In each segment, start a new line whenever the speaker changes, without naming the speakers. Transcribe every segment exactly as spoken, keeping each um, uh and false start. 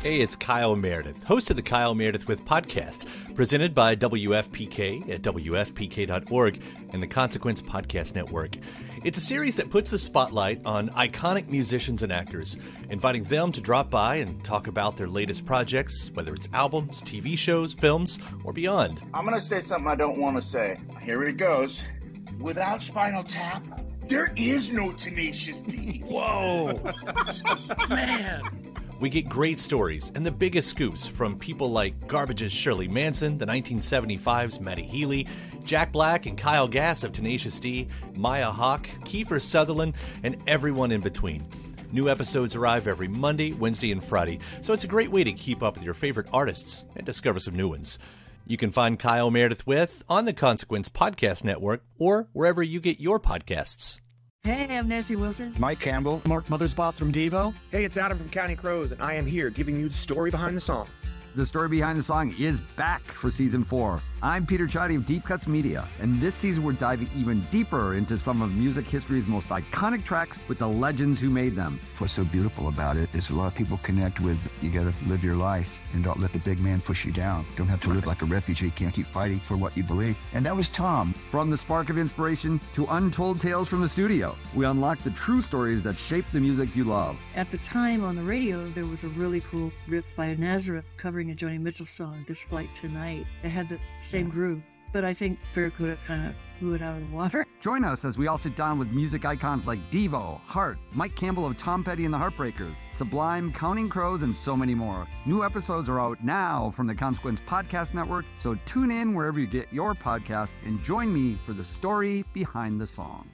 Hey, it's Kyle Meredith, host of the Kyle Meredith With podcast, presented by W F P K at W F P K dot org and the Consequence Podcast Network. It's a series that puts the spotlight on iconic musicians and actors, inviting them to drop by and talk about their latest projects, whether it's albums, T V shows, films, or beyond.
I'm going to say something I don't want to say. Here it goes. Without Spinal Tap, there is no Tenacious D.
Whoa! Man! We get great stories and the biggest scoops from people like Garbage's Shirley Manson, the nineteen seventy-five's Matty Healy, Jack Black and Kyle Gass of Tenacious D, Maya Hawke, Kiefer Sutherland, and everyone in between. New episodes arrive every Monday, Wednesday, and Friday, so it's a great way to keep up with your favorite artists and discover some new ones. You can find Kyle Meredith With on the Consequence Podcast Network or wherever you get your podcasts.
Hey, I'm Nancy Wilson.
Mike Campbell.
Mark Mothersbaugh from Devo.
Hey, it's Adam from Counting Crows, and I am here giving you the story behind the song.
The story behind the song is back for season four. I'm Peter Chadi of Deep Cuts Media, and this season we're diving even deeper into some of music history's most iconic tracks with the legends who made them.
What's so beautiful about it is a lot of people connect with, you gotta live your life and don't let the big man push you down. Don't have to live like a refugee, can't keep fighting for what you believe. And that was Tom.
From the spark of inspiration to untold tales from the studio, we unlock the true stories that shape the music you love.
At the time on the radio, there was a really cool riff by Nazareth covering a Joni Mitchell song, This Flight Tonight. It had the same groove, but I think Barracuda kind of blew it out of the water.
Join us as we all sit down with music icons like Devo, Heart, Mike Campbell of Tom Petty and the Heartbreakers, Sublime, Counting Crows, and so many more. New episodes are out now from the Consequence Podcast Network, so tune in wherever you get your podcasts and join me for the story behind the song.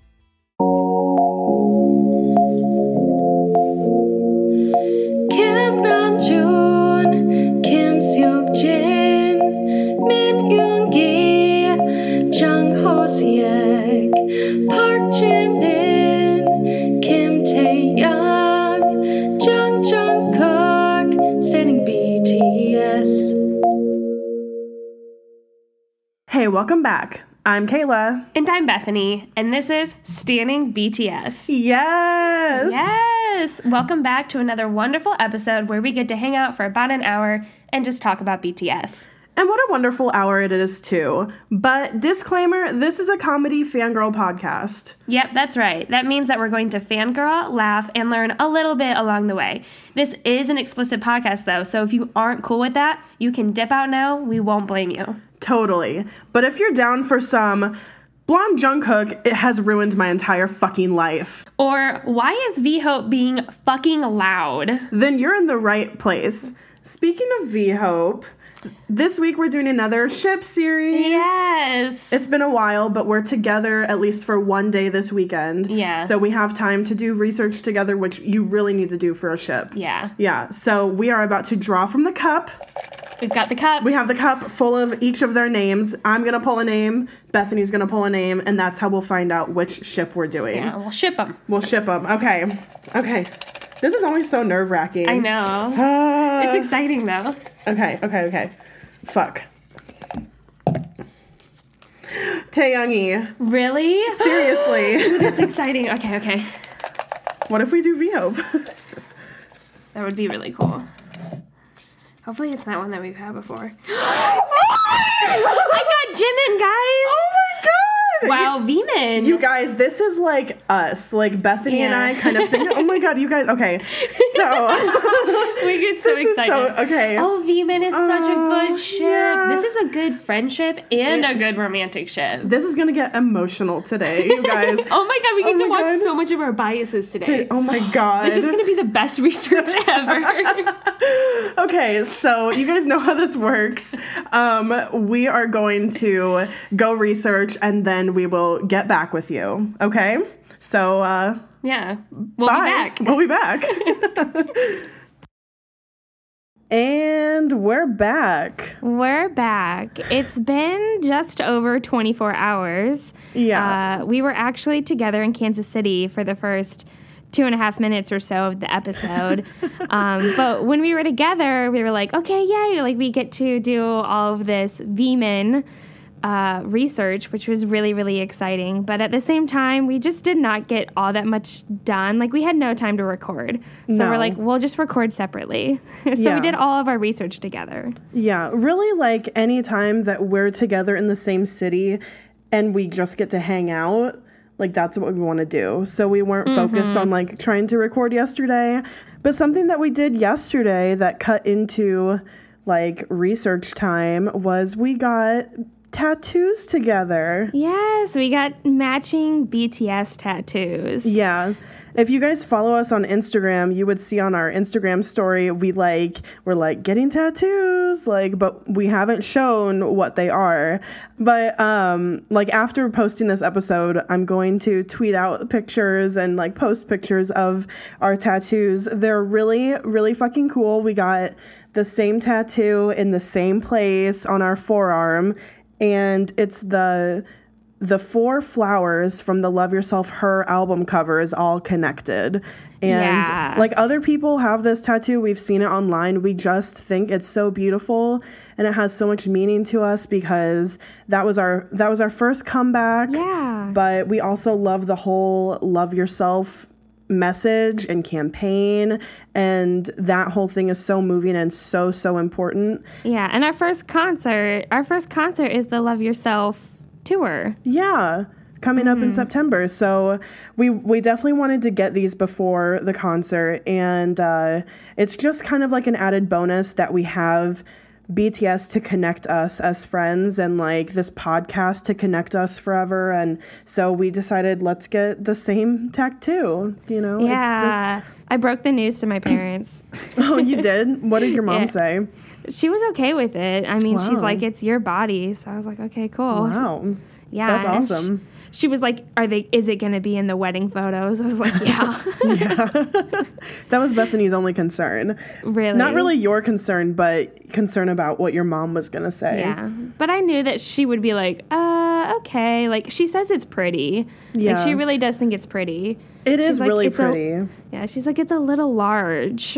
Kim Namjoon, Kim Seok Jin, Min Yoon Gi, Jung Ho Seok, Park Jin Min, Kim Tae Young, Jung Jungkook, standing B T S.
Hey, welcome back. I'm Kayla.
And I'm Bethany, and this is Standing B T S.
Yes!
Yes! Welcome back to another wonderful episode where we get to hang out for about an hour and just talk about B T S.
And what a wonderful hour it is, too. But disclaimer, this is a comedy fangirl podcast.
Yep, that's right. That means that we're going to fangirl, laugh, and learn a little bit along the way. This is an explicit podcast, though, so if you aren't cool with that, you can dip out now. We won't blame you.
Totally. But if you're down for some Blonde Jungkook, it has ruined my entire fucking life.
Or why is V-Hope being fucking loud?
Then you're in the right place. Speaking of V-Hope, this week we're doing another ship series.
Yes.
It's been a while, but we're together at least for one day this weekend.
Yeah.
So we have time to do research together, which you really need to do for a ship.
Yeah.
Yeah. So we are about to draw from the cup.
We've got the cup.
We have the cup full of each of their names. I'm going to pull a name. Bethany's going to pull a name. And that's how we'll find out which ship we're doing.
Yeah, we'll ship them.
We'll ship them. Okay. Okay. This is always so nerve-wracking.
I know.
Uh,
it's exciting, though.
Okay, okay, okay. Fuck. Taeyoungi.
Really?
Seriously.
Ooh, that's exciting. Okay, okay.
What if we do V-Hope?
That would be really cool. Hopefully it's not one that we've had before. I got Jimin, guys!
Oh my god!
Wow, V-Min.
You guys, this is like us. Like Bethany
yeah.
and I kind of think, oh my god, you guys, okay. So.
we get so excited.
So, okay.
Oh, V-Min is uh, such a good ship.
Yeah.
This is a good friendship and it, a good romantic ship.
This is going to get emotional today, you guys.
Oh my god, we get
oh
to watch
god.
so much of our biases today.
To, oh my god.
This is going to be the best research ever.
Okay, so you guys know how this works. Um, we are going to go research and then we will get back with you. Okay? So, uh...
yeah. We'll
bye.
be back.
We'll be back. And we're back.
We're back. It's been just over twenty-four hours.
Yeah.
Uh, we were actually together in Kansas City for the first two and a half minutes or so of the episode. um, but when we were together, we were like, okay, yay, like we get to do all of this V-Min uh, research, which was really, really exciting. But at the same time, we just did not get all that much done. Like, we had no time to record. So
No.
we're like, we'll just record separately. so
Yeah.
we did all of our research together.
Yeah, really, like any time that we're together in the same city and we just get to hang out, like that's what we want to do. So we weren't
Mm-hmm.
focused on like trying to record yesterday. But something that we did yesterday that cut into like research time was we got tattoos together.
Yes, we got matching B T S tattoos.
Yeah. If you guys follow us on Instagram, you would see on our Instagram story, we like, we're like getting tattoos, like, but we haven't shown what they are. But, um, like after posting this episode, I'm going to tweet out pictures and like post pictures of our tattoos. They're really, really fucking cool. We got the same tattoo in the same place on our forearm, and it's the the four flowers from the Love Yourself Her album cover is all connected. And
Yeah.
like other people have this tattoo. We've seen it online. We just think it's so beautiful and it has so much meaning to us because that was our that was our first comeback.
Yeah.
But we also love the whole Love Yourself message and campaign, and that whole thing is so moving and so so important.
Yeah, and our first concert, our first concert is the Love Yourself tour.
Yeah, coming up in September. So we we definitely wanted to get these before the concert, and uh, it's just kind of like an added bonus that we have B T S to connect us as friends and like this podcast to connect us forever. And so we decided let's get the same tattoo, you know?
Yeah. I broke the news to my parents.
It's just, oh, you did? What did your mom
Yeah.
say?
She was okay with it. I mean, she's
Wow.
like, it's your body. So I was like, okay, cool.
Wow.
Yeah.
That's
and
awesome.
She, she was like, "Are they? Is it going to be in the wedding photos?" I was like, "Yeah."
That was Bethany's only concern.
Really?
Not really your concern, but concern about what your mom was going to say.
Yeah. But I knew that she would be like, uh, okay. Like, she says it's pretty.
Yeah.
Like, she really does think it's pretty.
It
She's
is
like,
really
"It's a-"
pretty.
Yeah. She's like, it's a little large.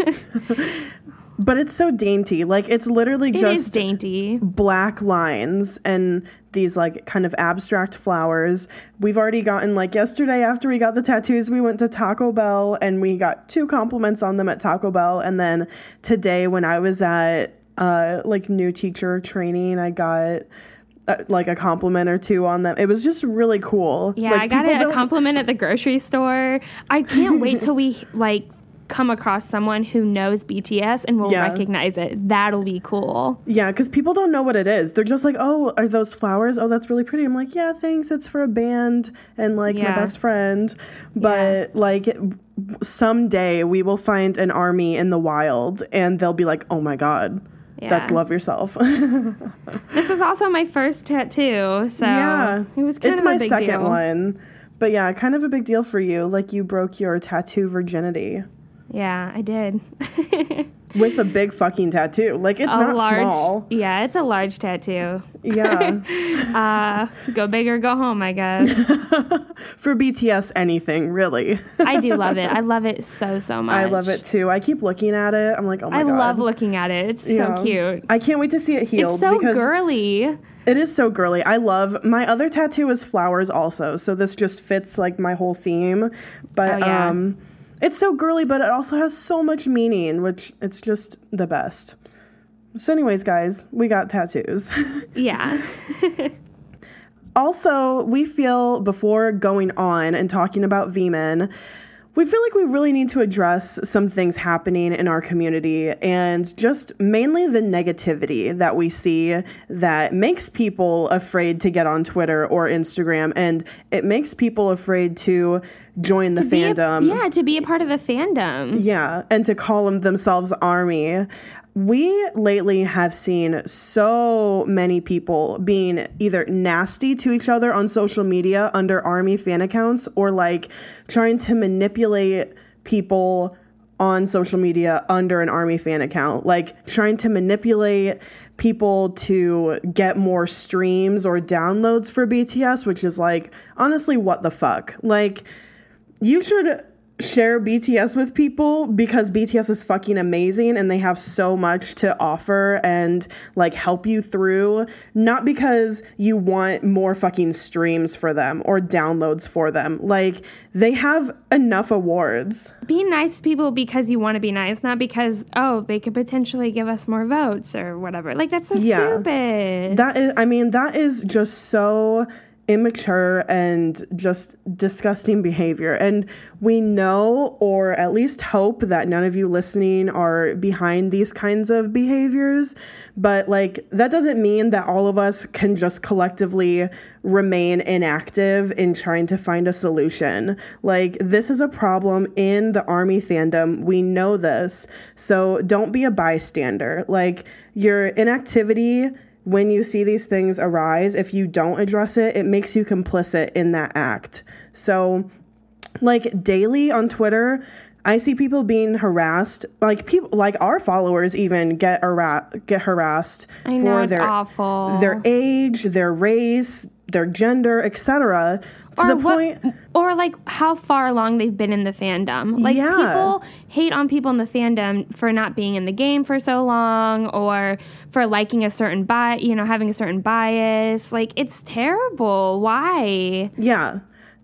But it's so dainty. Like, it's literally
It
just
is dainty.
black lines and these like kind of abstract flowers. We've already gotten, like, yesterday after we got the tattoos, we went to Taco Bell and we got two compliments on them at Taco Bell. And then today when I was at uh like new teacher training, I got uh, like a compliment or two on them. It was just really cool.
Yeah,
Like,
I got
people
it a
don't-
compliment at the grocery store. I can't wait till we like come across someone who knows B T S and will
Yeah.
recognize it. That'll be cool.
Yeah, because people don't know what it is. They're just like, oh, are those flowers? Oh, that's really pretty. I'm like, yeah, thanks. It's for a band and like my
Yeah.
best friend. But like someday we will find an army in the wild and they'll be like, oh my God, that's
Yeah.
Love Yourself.
This is also my first tattoo, so
yeah.
it was kind
it's
of
my
a big
second
deal.
one. But yeah, kind of a big deal for you. Like you broke your tattoo virginity
Yeah, I did.
with a big fucking tattoo. Like it's
a
not
large,
small.
Yeah, it's a large tattoo.
Yeah.
Uh, go big or go home, I guess.
For B T S, anything, really.
I do love it. I love it so, so much.
I love it too. I keep looking at it. I'm like, oh my
I
God.
love looking at it. It's
Yeah.
so cute.
I can't wait to see it healed.
It's so
because
girly.
It is so girly. I love my other tattoo is flowers also. So this just fits like my whole theme. But
Oh, yeah.
um it's so girly, but it also has so much meaning, which it's just the best. So anyways, guys, we got tattoos.
Yeah.
Also, we feel before going on and talking about V-Men, we feel like we really need to address some things happening in our community and just mainly the negativity that we see that makes people afraid to get on Twitter or Instagram, and it makes people afraid to join the
To be a-
fandom.
yeah, to be a part of the fandom.
Yeah, and to call them themselves ARMY. We lately have seen so many people being either nasty to each other on social media under ARMY fan accounts or like trying to manipulate people on social media under an ARMY fan account, like trying to manipulate people to get more streams or downloads for B T S, which is like, honestly, what the fuck? Like, you should share B T S with people because B T S is fucking amazing and they have so much to offer and like help you through, not because you want more fucking streams for them or downloads for them. Like, they have enough awards.
Be nice to people because you want to be nice, not because, oh, they could potentially give us more votes or whatever. Like, that's so
Yeah.
stupid.
That is, I mean, that is just so immature and just disgusting behavior. And we know, or at least hope, that none of you listening are behind these kinds of behaviors. But like, that doesn't mean that all of us can just collectively remain inactive in trying to find a solution. Like, this is a problem in the ARMY fandom. We know this. So don't be a bystander. Like, your inactivity when you see these things arise, if you don't address it, it makes you complicit in that act. So, like, daily on Twitter, I see people being harassed. Like, people, like our followers even get ara- get harassed
I know,
for
it's
their
awful.
their age, their race, their gender, et cetera. To
or
the
what,
point,
or like how far along they've been in the fandom. Like,
Yeah.
people hate on people in the fandom for not being in the game for so long, or for liking a certain bi, you know, having a certain bias. Like, it's terrible. Why?
yeah.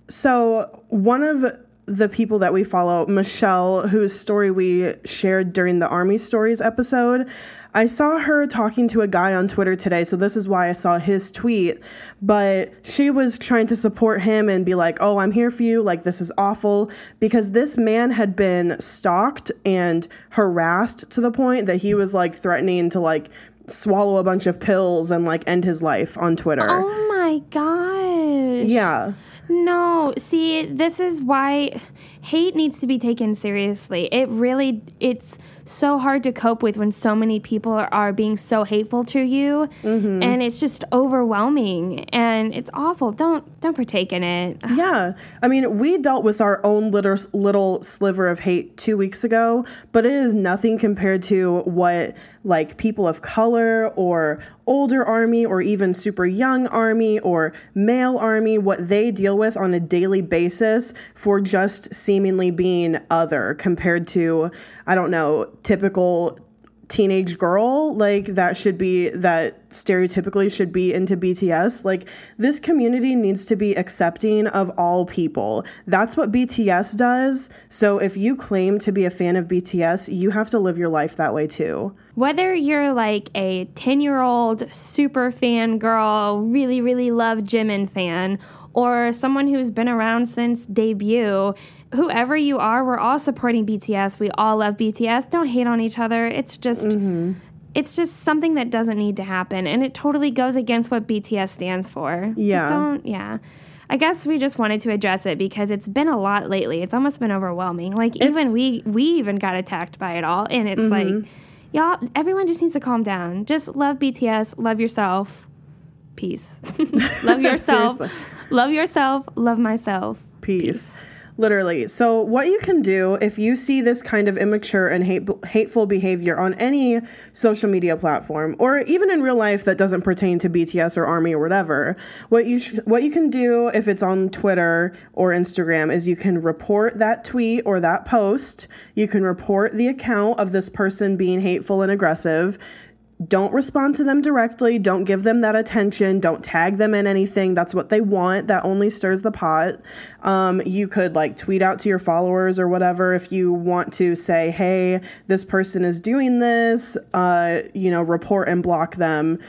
So one of the people that we follow, Michelle, whose story we shared during the Army Stories episode, I saw her talking to a guy on Twitter today, so this is why I saw his tweet, but she was trying to support him and be like, oh, I'm here for you, like, this is awful, because this man had been stalked and harassed to the point that he was, like, threatening to, like, swallow a bunch of pills and, like, end his life on Twitter.
Oh my gosh.
Yeah.
No, see, this is why hate needs to be taken seriously. It really, it's so hard to cope with when so many people are, are being so hateful to you,
Mm-hmm.
and it's just overwhelming, and it's awful. Don't don't partake in it.
Yeah. I mean, we dealt with our own little, little sliver of hate two weeks ago, but it is nothing compared to what, like, people of color or older Army or even super young Army or male Army, what they deal with on a daily basis for just seemingly being other compared to, I don't know, typical teenage girl, like, that should be, that stereotypically should be into B T S. Like, this community needs to be accepting of all people. That's what B T S does. So if you claim to be a fan of B T S, you have to live your life that way too.
Whether you're like a ten-year-old super fan girl, really, really love Jimin fan, or someone who's been around since debut, whoever you are, we're all supporting B T S. We all love B T S. Don't hate on each other. It's just, mm-hmm. it's just something that doesn't need to happen, and it totally goes against what B T S stands for.
Yeah.
Just don't, yeah. I guess we just wanted to address it because it's been a lot lately. It's almost been overwhelming. Like,
It's,
even we, we even got attacked by it all, and it's
mm-hmm.
like, y'all, everyone just needs to calm down. Just love B T S, love yourself. Peace. Love yourself.
Seriously.
Love yourself, love myself.
Peace. Peace. Literally. So what you can do if you see this kind of immature and hate, hateful behavior on any social media platform, or even in real life that doesn't pertain to B T S or Army or whatever, what you sh- what you can do if it's on Twitter or Instagram is you can report that tweet or that post. You can report the account of this person being hateful and aggressive. Don't respond to them directly. Don't give them that attention. Don't tag them in anything. That's what they want. That only stirs the pot. Um, you could like tweet out to your followers or whatever if you want to say, hey, this person is doing this, uh, you know, report and block them.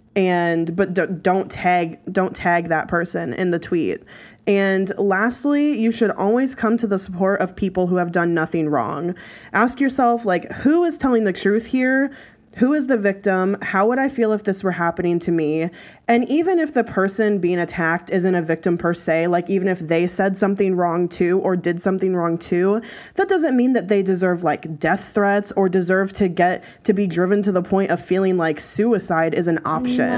And but d- don't tag don't tag that person in the tweet. And lastly, you should always come to the support of people who have done nothing wrong. Ask yourself, like, who is telling the truth here? Who is the victim? How would I feel if this were happening to me? And even if the person being attacked isn't a victim per se, like even if they said something wrong too or did something wrong too, that doesn't mean that they deserve like death threats or deserve to get to be driven to the point of feeling like suicide is an option.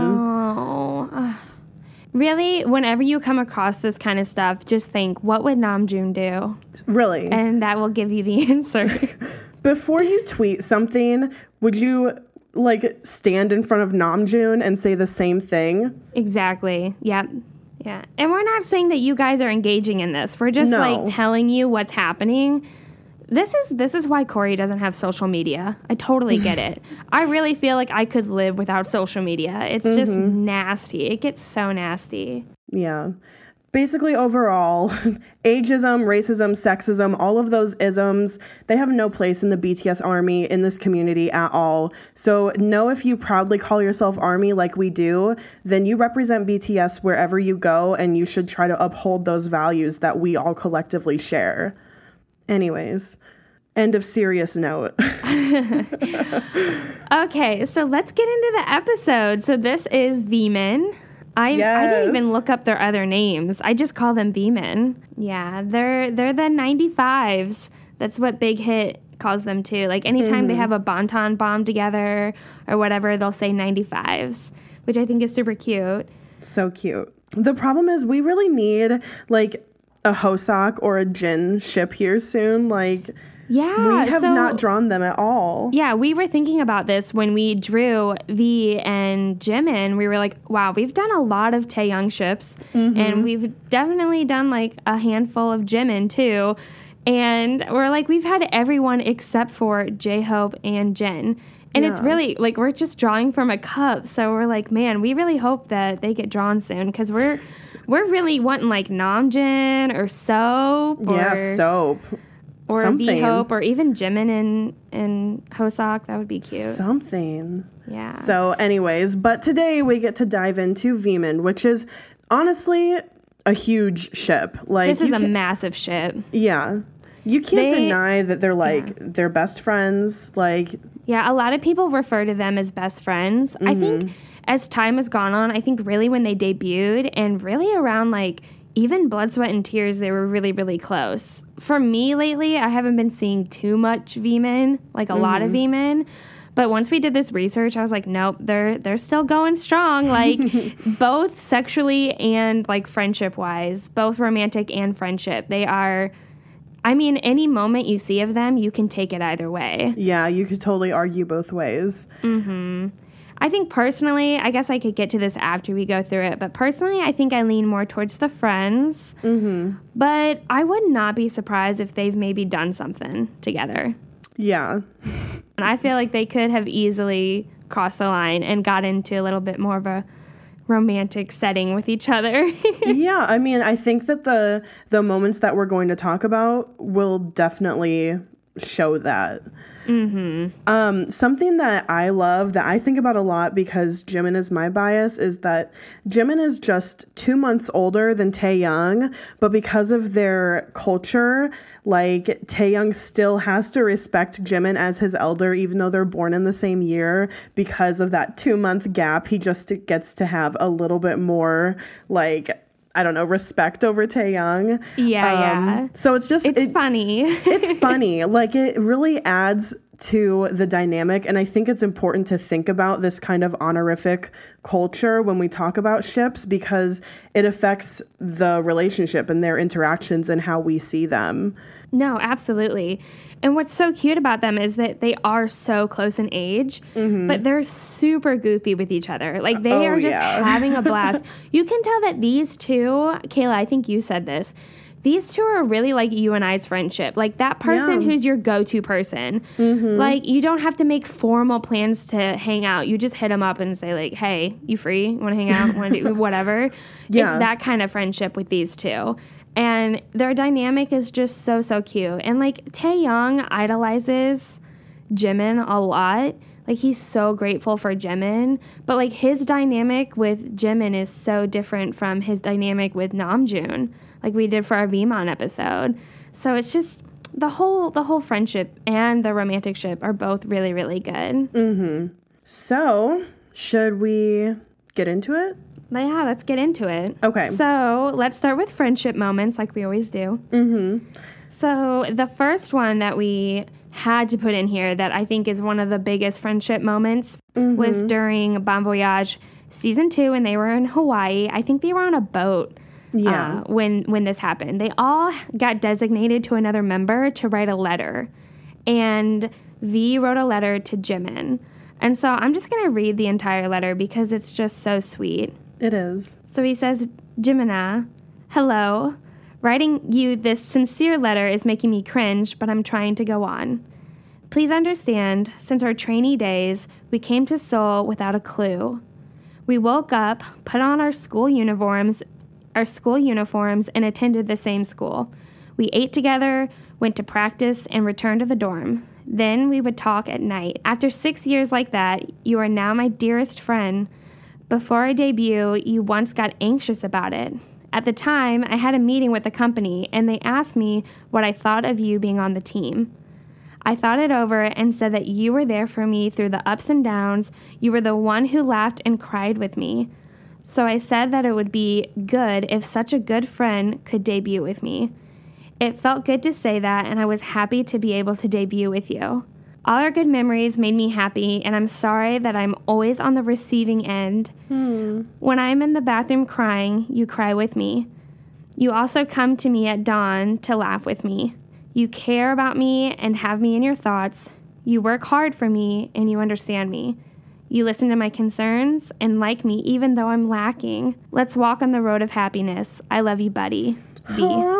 No. Ugh. Really, whenever you come across this kind of stuff, just think, what would Namjoon do?
Really?
And that will give you the answer.
Before you tweet something, would you like stand in front of Namjoon and say the same thing?
Exactly. Yep. Yeah. And we're not saying that you guys are engaging in this. We're just
No.
like telling you what's happening. This is this is why Corey doesn't have social media. I totally get it. I really feel like I could live without social media. It's just
Mm-hmm.
nasty. It gets so nasty.
Yeah. Basically, overall, ageism, racism, sexism, all of those isms, they have no place in the B T S Army, in this community at all. So know if you proudly call yourself Army like we do, then you represent B T S wherever you go, and you should try to uphold those values that we all collectively share. Anyways, end of serious note.
Okay, so let's get into the episode. So this is V-Men. I, I didn't even
Yes.
look up their other names. I just call them V-Men. Yeah, they're they're the ninety-fives. That's what Big Hit calls them too. Like anytime they have a Bonton bomb together or whatever, they'll say ninety-fives, which I think is super cute.
So cute. The problem is we really need like a Hosak or a Jin ship here soon. Like
Yeah,
we have
so,
not drawn them at all.
Yeah, we were thinking about this when we drew V and Jimin. We were like, wow, we've done a lot of Taeyoung ships, and we've definitely done like a handful of Jimin too. And we're like, we've had everyone except for J-Hope and Jin. And it's
Yeah.
really like we're just drawing from a cup. So we're like, man, we really hope that they get drawn soon because we're we're really wanting like Namjoon or Soap or
Yeah, soap.
or
Something.
V-Hope or even Jimin and and Hosak. That would be cute.
Something.
Yeah.
So, anyways, but today we get to dive into V-Men, which is honestly a huge ship. Like
this is
you
a
can-
massive ship.
yeah. You can't
They-
deny that they're like they're best friends. Like
Yeah, a lot of people refer to them as best friends. I think as time has gone on, I think really when they debuted and really around like even Blood, Sweat, and Tears, they were really, really close. For me lately, I haven't been seeing too much V-Men, like a lot of V-Men. But once we did this research, I was like, nope, they're they're still going strong, like both sexually and like friendship wise, both romantic and friendship. They are. I mean, any moment you see of them, you can take it either way.
yeah, you could totally argue both ways.
I think personally, I guess I could get to this after we go through it, but personally, I think I lean more towards the friends. Mm-hmm. But I would not be surprised if they've maybe done something together.
Yeah.
And I feel like they could have easily crossed the line and got into a little bit more of a romantic setting with each other.
Yeah, I mean, I think that the the moments that we're going to talk about will definitely show that. Mm-hmm. Um, something that I love that I think about a lot because Jimin is my bias is that Jimin is just two months older than Taeyoung, but because of their culture, like Taeyoung still has to respect Jimin as his elder, even though they're born in the same year. Because of that two month gap, he just gets to have a little bit more like, I don't know, respect over Taeyoung.
Yeah, yeah.
So it's just
It's
it-
funny.
it's funny. Like it really adds to the dynamic. And I think it's important to think about this kind of honorific culture when we talk about ships because it affects the relationship and their interactions and how we see them.
No, absolutely. And what's so cute about them is that they are so close in age, but they're super goofy with each other. Like they
Oh,
are just
yeah.
having a blast. You can tell that these two, Kayla, I think you said this, these two are really like you and I's friendship. Like that person
Yeah.
who's your go-to person. Like you don't have to make formal plans to hang out. You just hit them up and say like, hey, you free? Want to hang out? Want to do whatever?
Yeah.
It's that kind of friendship with these two. And their dynamic is just so, so cute. And like Taeyoung idolizes Jimin a lot. Like he's so grateful for Jimin. But like his dynamic with Jimin is so different from his dynamic with Namjoon, like we did for our V-Mon episode. So it's just the whole the whole friendship and the romantic ship are both really, really good.
So should we get into it?
But yeah, let's get into it.
Okay.
So let's start with friendship moments like we always do. Mm-hmm. So the first one that we had to put in here that I think is one of the biggest friendship moments was during Bon Voyage season two when they were in Hawaii. I think they were on a boat.
Yeah.
Uh, when when this happened, they all got designated to another member to write a letter, and V wrote a letter to Jimin. And so I'm just gonna read the entire letter because it's just so sweet.
It is.
So he says, Jimina, hello. Writing you this sincere letter is making me cringe, but I'm trying to go on. Please understand, since our trainee days, we came to Seoul without a clue. We woke up, put on our school uniforms, our school uniforms, and attended the same school. We ate together, went to practice, and returned to the dorm. Then we would talk at night. After six years like that, you are now my dearest friend. Before our debut, you once got anxious about it. At the time, I had a meeting with the company, and they asked me what I thought of you being on the team. I thought it over and said that you were there for me through the ups and downs. You were the one who laughed and cried with me. So I said that it would be good if such a good friend could debut with me. It felt good to say that, and I was happy to be able to debut with you. All our good memories made me happy, and I'm sorry that I'm always on the receiving end.
Hmm.
When I'm in the bathroom crying, you cry with me. You also come to me at dawn to laugh with me. You care about me and have me in your thoughts. You work hard for me, and you understand me. You listen to my concerns and like me even though I'm lacking. Let's walk on the road of happiness. I love you, buddy. V.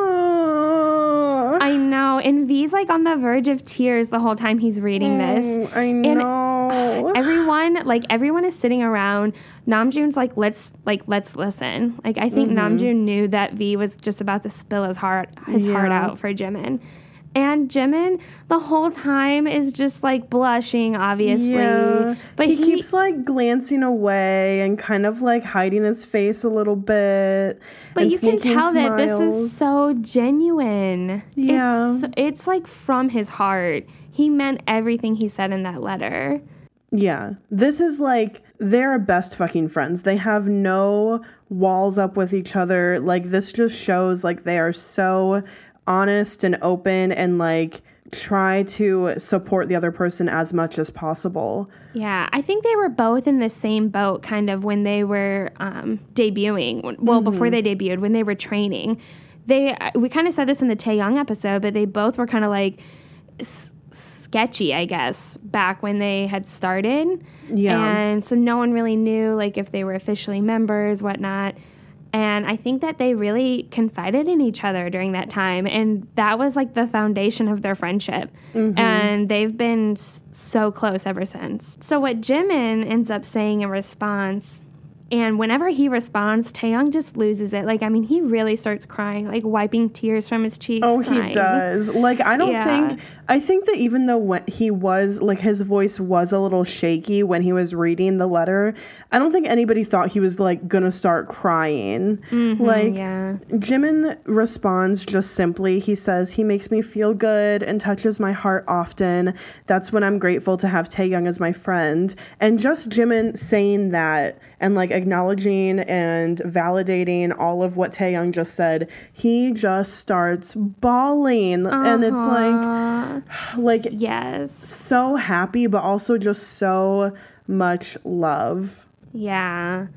I know, and V's like on the verge of tears the whole time he's reading this.
Mm, I know.
And everyone, like everyone is sitting around. Namjoon's like, let's like let's listen. Like I think
Mm-hmm.
Namjoon knew that V was just about to spill his heart his heart
Yeah.
out for Jimin. And Jimin the whole time is just like blushing, obviously.
Yeah.
But
he,
he,
keeps like glancing away and kind of like hiding his face a little bit.
But
and
you can
sneaking
tell that this
smiles.
is so genuine.
Yeah.
It's, it's like from his heart. He meant everything he said in that letter.
Yeah. This is like, they're best fucking friends. They have no walls up with each other. Like, this just shows like they are so honest and open and like try to support the other person as much as possible.
Yeah, I think they were both in the same boat kind of when they were um, debuting. Well,
Mm-hmm.
before they debuted, when they were training. They we kind of said this in the Taeyoung episode, but they both were kind of like s- sketchy, I guess, back when they had started.
Yeah.
And so no one really knew like if they were officially members, whatnot. And I think that they really confided in each other during that time. And that was like the foundation of their friendship.
Mm-hmm.
And they've been s- so close ever since. So what Jimin ends up saying in response, and whenever he responds, Taeyoung just loses it. Like, I mean, he really starts crying, like wiping tears from his cheeks.
Oh,
crying.
he does. Like, I don't
Yeah.
think, I think that even though when he was, like, his voice was a little shaky when he was reading the letter, I don't think anybody thought he was, like, gonna start crying.
Mhm,
like,
yeah.
Jimin responds just simply. He says, he makes me feel good and touches my heart often. That's when I'm grateful to have Taeyoung as my friend. And just Jimin saying that and, like, acknowledging and validating all of what Taeyoung just said, he just starts bawling. Uh-huh. And it's like, like,
yes,
so happy, but also just so much love.
Yeah.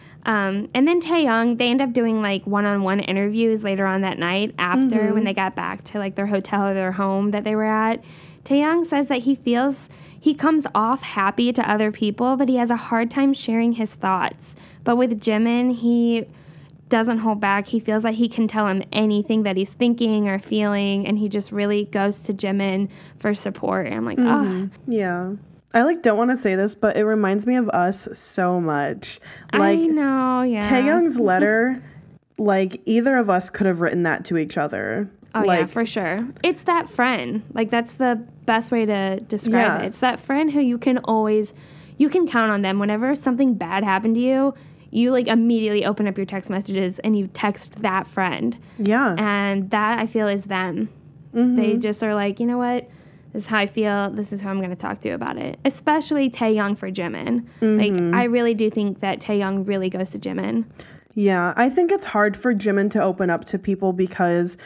Um, and then Taeyoung, they end up doing like one-on-one interviews later on that night after
Mhm.
when they got back to like their hotel or their home that they were at. Taeyoung says that he feels he comes off happy to other people, but he has a hard time sharing his thoughts. But with Jimin, he doesn't hold back. He feels like he can tell him anything that he's thinking or feeling, and he just really goes to Jimin for support. And I'm like,
Mhm.
oh.
Yeah. I like don't want to say this, but it reminds me of us so much. Like,
I know, yeah.
Taeyoung's letter, like either of us could have written that to each other.
Oh,
like,
yeah, for sure. It's that friend. Like, that's the best way to describe
Yeah.
it. It's that friend who you can always, you can count on them. Whenever something bad happened to you, you, like, immediately open up your text messages and you text that friend.
Yeah.
And that, I feel, is them.
Mhm.
They just are like, you know what? This is how I feel. This is who I'm going to talk to about it. Especially Taeyoung for Jimin.
Mhm.
Like, I really do think that Taeyoung really goes to Jimin.
Yeah, I think it's hard for Jimin to open up to people because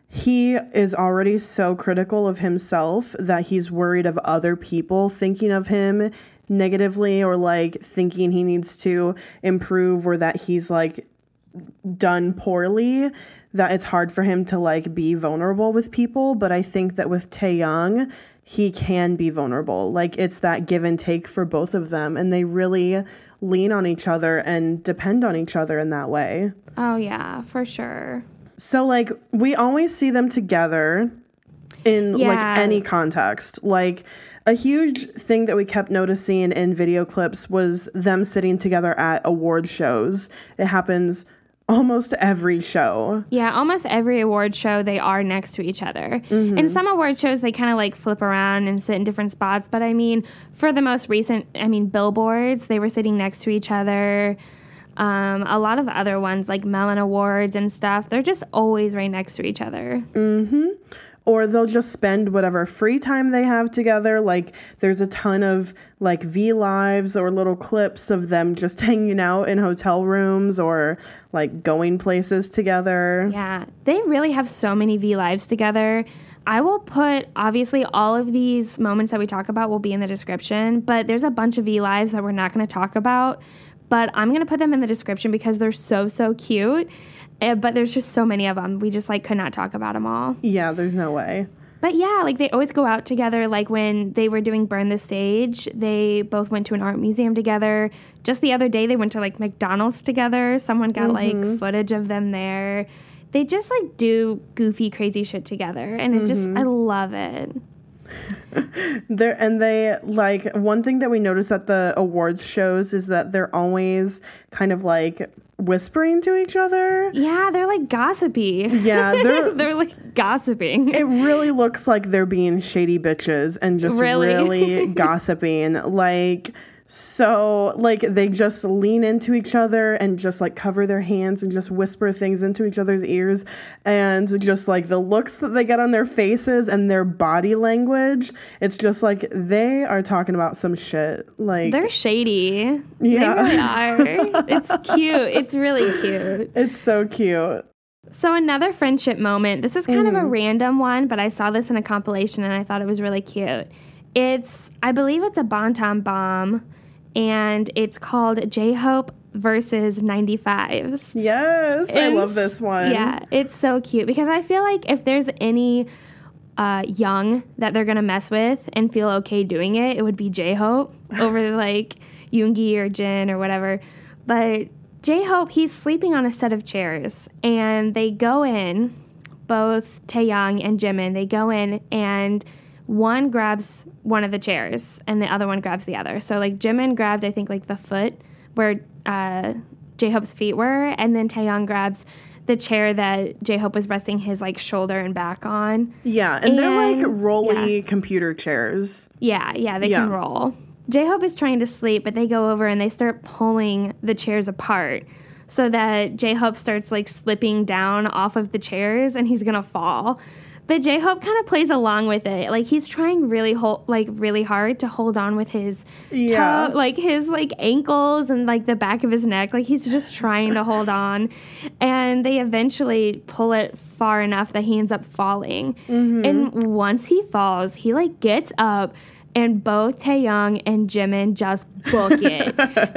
he is already so critical of himself that he's worried of other people thinking of him negatively or like thinking he needs to improve or that he's like done poorly, that it's hard for him to like be vulnerable with people. But I think that with Taeyoung, he can be vulnerable. Like, it's that give and take for both of them, and they really lean on each other and depend on each other in that way.
Oh, yeah, for sure.
So, like, we always see them together in,
Yeah.
like, any context. Like, a huge thing that we kept noticing in video clips was them sitting together at award shows. It happens almost every show.
Yeah, almost every award show, they are next to each other.
Mhm.
In some award shows, they kind of like flip around and sit in different spots. But I mean, for the most recent, I mean, billboards, they were sitting next to each other. Um, a lot of other ones, like Mellon Awards and stuff, they're just always right next to each other.
Mm-hmm. Or they'll just spend whatever free time they have together. Like, there's a ton of, like, V-Lives or little clips of them just hanging out in hotel rooms or, like, going places together.
Yeah, they really have so many V-Lives together. I will put, obviously, all of these moments that we talk about will be in the description, but there's a bunch of V-Lives that we're not going to talk about. But I'm going to put them in the description because they're so, so cute. Uh, but there's just so many of them. We just, like, could not talk about them all.
Yeah, there's no way.
But, yeah, like, they always go out together. Like, when they were doing Burn the Stage, they both went to an art museum together. Just the other day, they went to, like, McDonald's together. Someone got,
Mhm.
like, footage of them there. They just, like, do goofy, crazy shit together. And it just,
Mhm.
I love it.
There and they like one thing that we notice at the awards shows is that they're always kind of like whispering to each other.
Yeah, they're like gossipy.
Yeah, they're
they're like gossiping.
It really looks like they're being shady bitches and just
Really?
really gossiping. Like, so, like, they just lean into each other and just, like, cover their hands and just whisper things into each other's ears. And just, like, the looks that they get on their faces and their body language, it's just, like, they are talking about some shit. Like,
They're shady.
Yeah.
They really are. It's cute. It's really cute.
It's so cute.
So another friendship moment. This is kind of a
Mhm.
random one, but I saw this in a compilation and I thought it was really cute. It's, I believe it's a Bon Ton Bomb, and it's called J-Hope versus ninety-fives.
Yes, I
And
love this one.
Yeah, it's so cute because I feel like if there's any uh, young that they're gonna mess with and feel okay doing it, it would be J-Hope over like Yoongi or Jin or whatever. But J-Hope, he's sleeping on a set of chairs, and they go in, both Taeyang and Jimin, they go in and one grabs one of the chairs and the other one grabs the other. So like Jimin grabbed, I think, like the foot where uh, J-Hope's feet were, and then Taeyang grabs the chair that J-Hope was resting his like shoulder and back on.
Yeah, and, they're like
And-
rolly
yeah.
computer chairs.
Yeah, yeah, they
Yeah.
can roll. J-Hope is trying to sleep, but they go over and they start pulling the chairs apart so that J-Hope starts like slipping down off of the chairs and he's gonna fall. But J-Hope kind of plays along with it. Like he's trying really hol- like really hard to hold on with his
Yeah.
toe, like his like ankles and like the back of his neck. Like he's just trying to hold on. And they eventually pull it far enough that he ends up falling.
Mhm.
And once he falls, he like gets up and both Taeyang and Jimin just book it.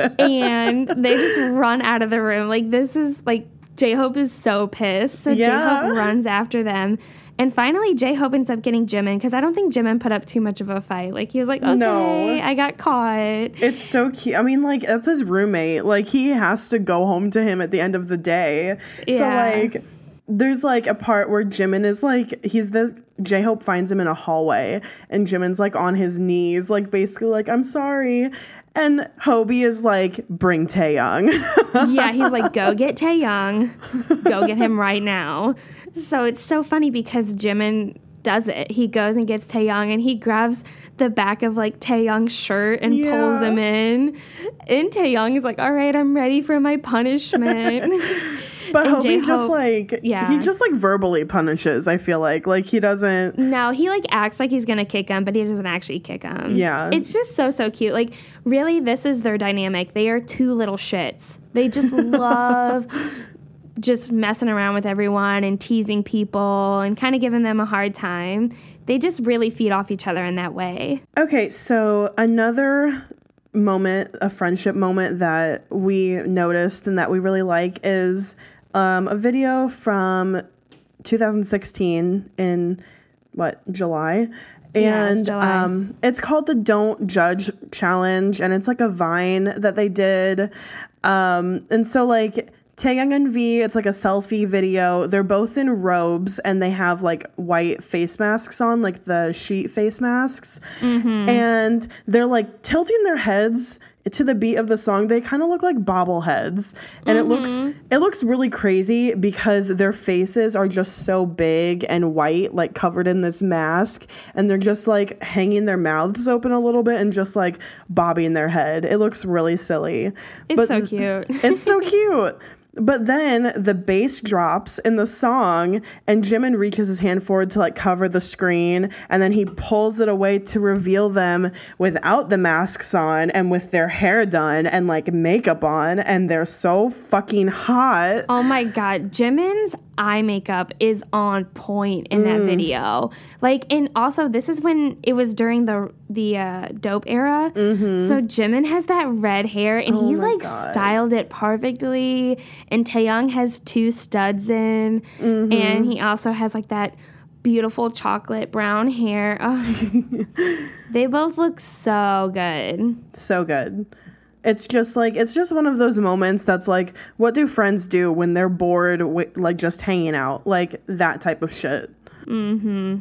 And they just run out of the room. Like this is like J-Hope is so pissed. So
Yeah.
J-Hope runs after them. And finally, J-Hope ends up getting Jimin because I don't think Jimin put up too much of a fight. Like, he was like, okay,
No.
I got caught.
It's so cute. I mean, like, that's his roommate. Like, he has to go home to him at the end of the day. So,
Yeah.
like, there's, like, a part where Jimin is, like, he's the... J-Hope finds him in a hallway, and Jimin's, like, on his knees, like, basically, like, I'm sorry. And Hobie is, like, bring Taeyang.
Yeah, he's like, go get Taeyang. Go get him right now. So it's so funny because Jimin does it. He goes and gets Taeyang and he grabs the back of like Taeyang's shirt and
Yeah.
pulls him in. And Taeyang is like, all right, I'm ready for my punishment.
But
And
Hobie just,
J-Hope-
like...
yeah.
He just, like, verbally punishes, I feel like. Like, he doesn't...
No, he like acts like he's gonna kick him, but he doesn't actually kick him.
Yeah.
It's just so, so cute. Like, really, this is their dynamic. They are two little shits. They just love just messing around with everyone and teasing people and kind of giving them a hard time. They just really feed off each other in that way.
Okay, so another moment, a friendship moment that we noticed and that we really like is um, a video from two thousand sixteen in, what, July? And
July.
um, it's called the Don't Judge Challenge, and it's like a Vine that they did. Um, and so like Taeyang and V, it's like a selfie video. They're both in robes and they have like white face masks on, like the sheet face masks.
Mm-hmm.
And they're like tilting their heads to the beat of the song. They kind of look like bobbleheads. And
Mm-hmm.
it looks it looks really crazy because their faces are just so big and white, like covered in this mask. And they're just like hanging their mouths open a little bit and just like bobbing their head. It looks really silly.
It's
but
so cute.
It's so cute. But then the bass drops in the song and Jimin reaches his hand forward to like cover the screen, and then he pulls it away to reveal them without the masks on and with their hair done and like makeup on, and they're so fucking hot.
Oh my god, Jimin's eye makeup is on point in that
Mm.
video. Like, and also this is when it was during the the uh, dope era.
Mhm.
So Jimin has that red hair and
Oh
he
my
like
God.
styled it perfectly. And Taeyang has two studs in,
Mhm.
and he also has like that beautiful chocolate brown hair. Oh, they both look so good.
So good. It's just like, it's just one of those moments that's like, what do friends do when they're bored, with, like just hanging out? Like that type of shit.
Mm-hmm.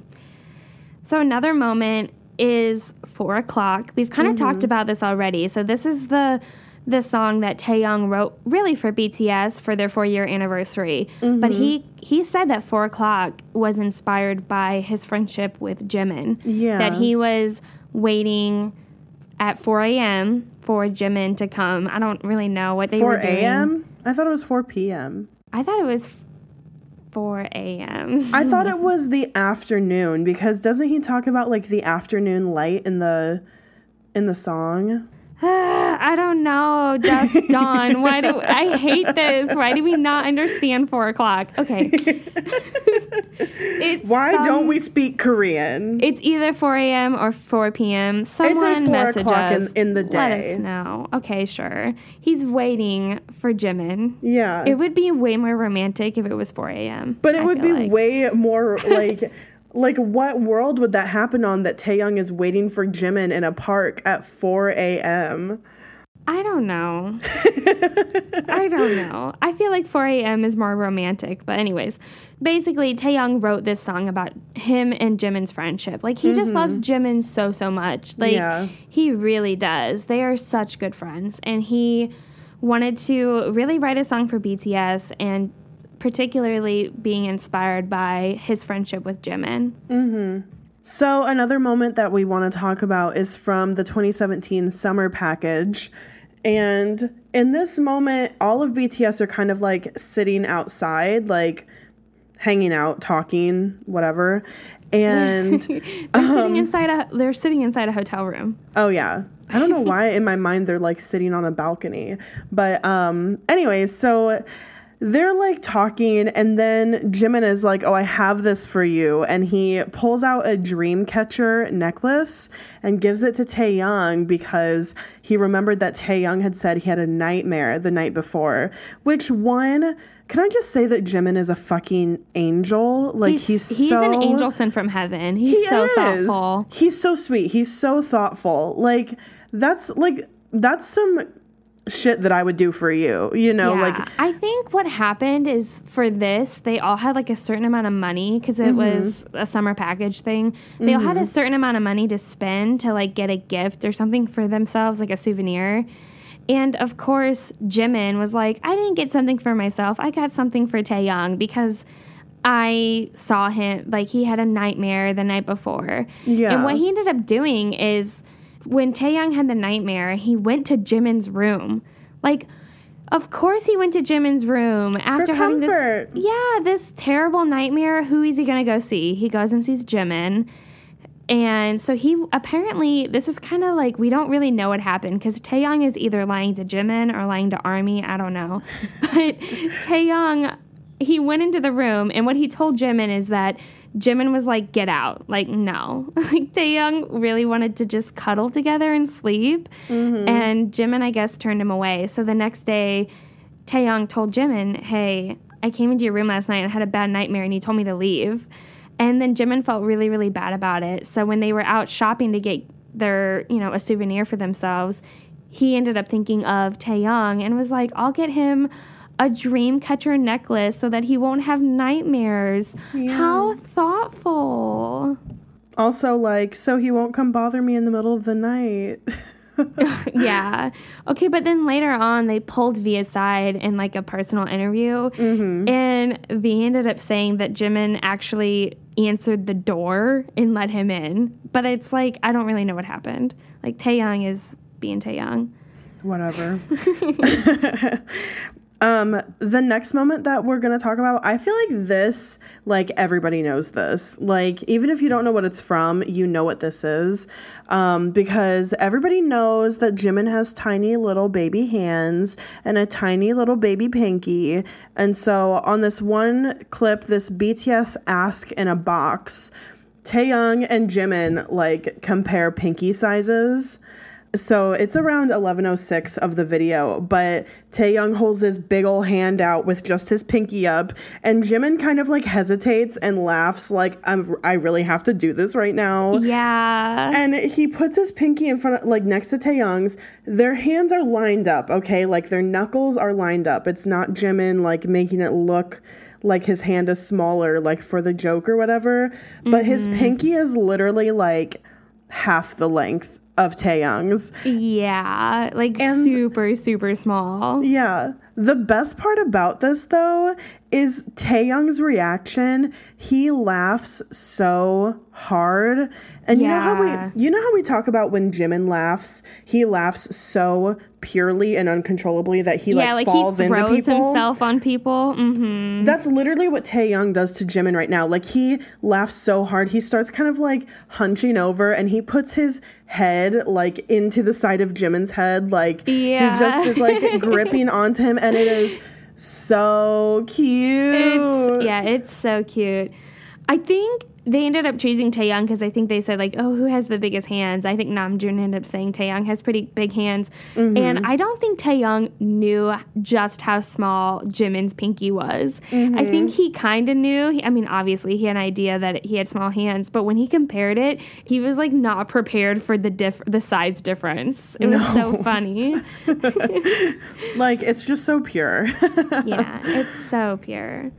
So another moment is four o'clock. We've kind of
Mm-hmm.
talked about this already. So this is the the song that Taeyang wrote really for B T S for their four year anniversary. But he he said that four o'clock was inspired by his friendship with Jimin.
Yeah.
That he was waiting at four a.m. for Jimin to come. I don't really know what they
four
were doing.
a.m.? I thought it was four p.m.
I thought it was four a.m.
I thought it was the afternoon, because doesn't he talk about like the afternoon light in the in the song?
I don't know. Dusk Dawn. Why do I hate this? Why do we not understand four o'clock? Okay. It's
Why
some-
don't we speak Korean?
It's either four a.m. or four p.m. Someone
four
message
o'clock
us.
in- in the
Let
day.
us know. Okay, sure. He's waiting for Jimin.
Yeah.
It would be way more romantic if it was four a.m.
But it
I
would
feel
be
like.
way more like like what world would that happen on, that Taeyang is waiting for Jimin in a park at four a.m.?
I don't know. I don't know. I feel like four a.m. is more romantic. But anyways, basically, Taeyang wrote this song about him and Jimin's friendship. Like, he just loves Jimin so, so much. Like,
Yeah.
he really does. They are such good friends. And he wanted to really write a song for B T S, and particularly being inspired by his friendship with Jimin.
Mm-hmm. So another moment that we want to talk about is from the twenty seventeen summer package. And in this moment, all of B T S are kind of like sitting outside, like hanging out, talking, whatever. And
they're
um,
sitting inside a they're sitting inside a hotel room.
oh yeah. I don't know why in my mind they're like sitting on a balcony. But um anyways, so they're like talking, and then Jimin is like, oh, I have this for you. And he pulls out a dream catcher necklace and gives it to Taeyang because he remembered that Taeyang had said he had a nightmare the night before. Which one, can I just say that Jimin is a fucking angel? Like he's,
he's, he's
so,
an angel sent from heaven. He's
he
so
is.
thoughtful.
He's so sweet. He's so thoughtful. Like that's like that's some shit that I would do for you, you know,
Yeah.
like
I think what happened is for this, they all had like a certain amount of money because it
Mhm.
was a summer package thing. They all had a
Mhm.
certain amount of money to spend to like get a gift or something for themselves, like a souvenir. And of course, Jimin was like, I didn't get something for myself. I got something for Taeyang because I saw him, like he had a nightmare the night before.
Yeah.
And what he ended up doing is when Taeyang had the nightmare, he went to Jimin's room. Like, of course he went to Jimin's room after having
comfort.
this yeah, this terrible nightmare. Who is he going to go see? He goes and sees Jimin. And so he apparently, this is kind of like, we don't really know what happened because Taeyang is either lying to Jimin or lying to Army. I don't know. But Taeyang, he went into the room, and what he told Jimin is that Jimin was like, get out. Like, no. Like, Taeyang really wanted to just cuddle together and sleep.
Mhm.
And Jimin, I guess, turned him away. So the next day, Taeyang told Jimin, hey, I came into your room last night and had a bad nightmare, and you told me to leave. And then Jimin felt really, really bad about it. So when they were out shopping to get their, you know, a souvenir for themselves, he ended up thinking of Taeyong and was like, I'll get him a dream catcher necklace so that he won't have nightmares. Yeah. How thoughtful.
Also, like, so he won't come bother me in the middle of the night.
Yeah. Okay, but then later on, they pulled V aside in, like, a personal interview. Mm-hmm. And V ended up saying that Jimin actually answered the door and let him in. But it's like, I don't really know what happened. Like, Taeyong is being Taeyong.
Whatever. Um, the next moment that we're going to talk about, I feel like this, like, everybody knows this. Like, even if you don't know what it's from, you know what this is. Um, because everybody knows that Jimin has tiny little baby hands and a tiny little baby pinky. And so on this one clip, this B T S Ask in a Box, Taeyong and Jimin, like, compare pinky sizes. So it's around eleven oh six of the video, but Taeyong holds his big ol' hand out with just his pinky up, and Jimin kind of like hesitates and laughs like, I'm, I really have to do this right now.
Yeah.
And he puts his pinky in front of, like, next to Taeyong's. Their hands are lined up, okay? Like, their knuckles are lined up. It's not Jimin, like, making it look like his hand is smaller, like, for the joke or whatever. Mm-hmm. But his pinky is literally, like, half the length of Taeyong's.
Yeah, like and, super, super small.
Yeah. The best part about this, though, is Taeyong's reaction. He laughs so hard. And you yeah. know how we you know how we talk about when Jimin laughs, he laughs so purely and uncontrollably that he
yeah,
like,
like
falls
he
into
throws
people.
himself on people. Mm-hmm.
That's literally what Taeyong does to Jimin right now. Like, he laughs so hard, he starts kind of like hunching over, and he puts his head like into the side of Jimin's head. Like
yeah.
he just is like gripping onto him, and it is so cute.
It's, yeah, it's so cute. I think they ended up choosing Taeyong because I think they said, like, oh, who has the biggest hands? I think Namjoon ended up saying Taeyong has pretty big hands. Mm-hmm. And I don't think Taeyong knew just how small Jimin's pinky was. Mm-hmm. I think he kind of knew. He, I mean, obviously, he had an idea that he had small hands. But when he compared it, he was, like, not prepared for the diff- the size difference. It was no. so funny.
Like, it's just so pure.
Yeah, it's so pure.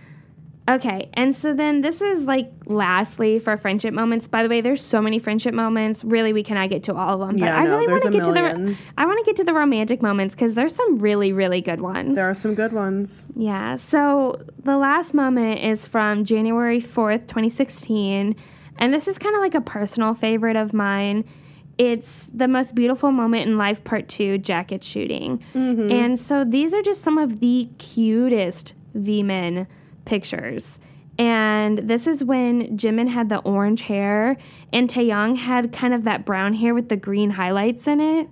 Okay, and so then this is, like, lastly for friendship moments. By the way, there's so many friendship moments. Really, we cannot get to all of them. But
yeah,
I
no,
really want to get
million.
to the I want to get to the romantic moments because there's some really, really good ones.
There are some good ones.
Yeah. So the last moment is from January fourth, twenty sixteen, and this is kind of like a personal favorite of mine. It's the most beautiful moment in life, part two, jacket shooting. Mm-hmm. And so these are just some of the cutest V-men pictures. And this is when Jimin had the orange hair and Taeyong had kind of that brown hair with the green highlights in it.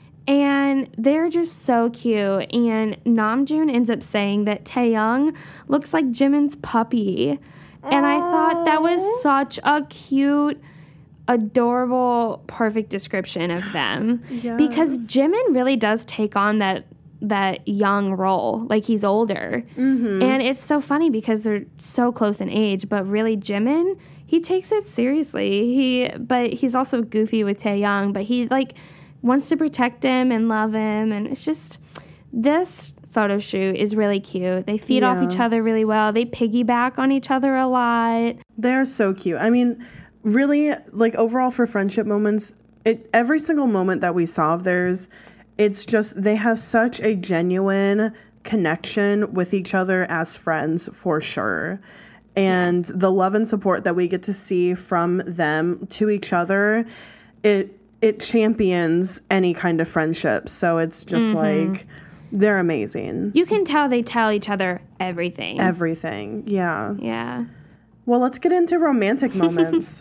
And they're just so cute. And Namjoon ends up saying that Taeyong looks like Jimin's puppy. And I thought that was such a cute, adorable, perfect description of them. Yes. Because Jimin really does take on that that young role, like he's older. Mm-hmm. And it's so funny because they're so close in age, but really Jimin, he takes it seriously. He but he's also goofy with Taeyong, but he like wants to protect him and love him, and it's just this photo shoot is really cute. They feed yeah. off each other really well. They piggyback on each other a lot.
They're so cute. I mean, really, like overall for friendship moments, it every single moment that we saw of theirs, it's just, they have such a genuine connection with each other as friends, for sure. And yeah. the love and support that we get to see from them to each other, it it champions any kind of friendship. So it's just mm-hmm. like, they're amazing.
You can tell they tell each other everything.
Everything, yeah.
Yeah.
Well, let's get into romantic moments.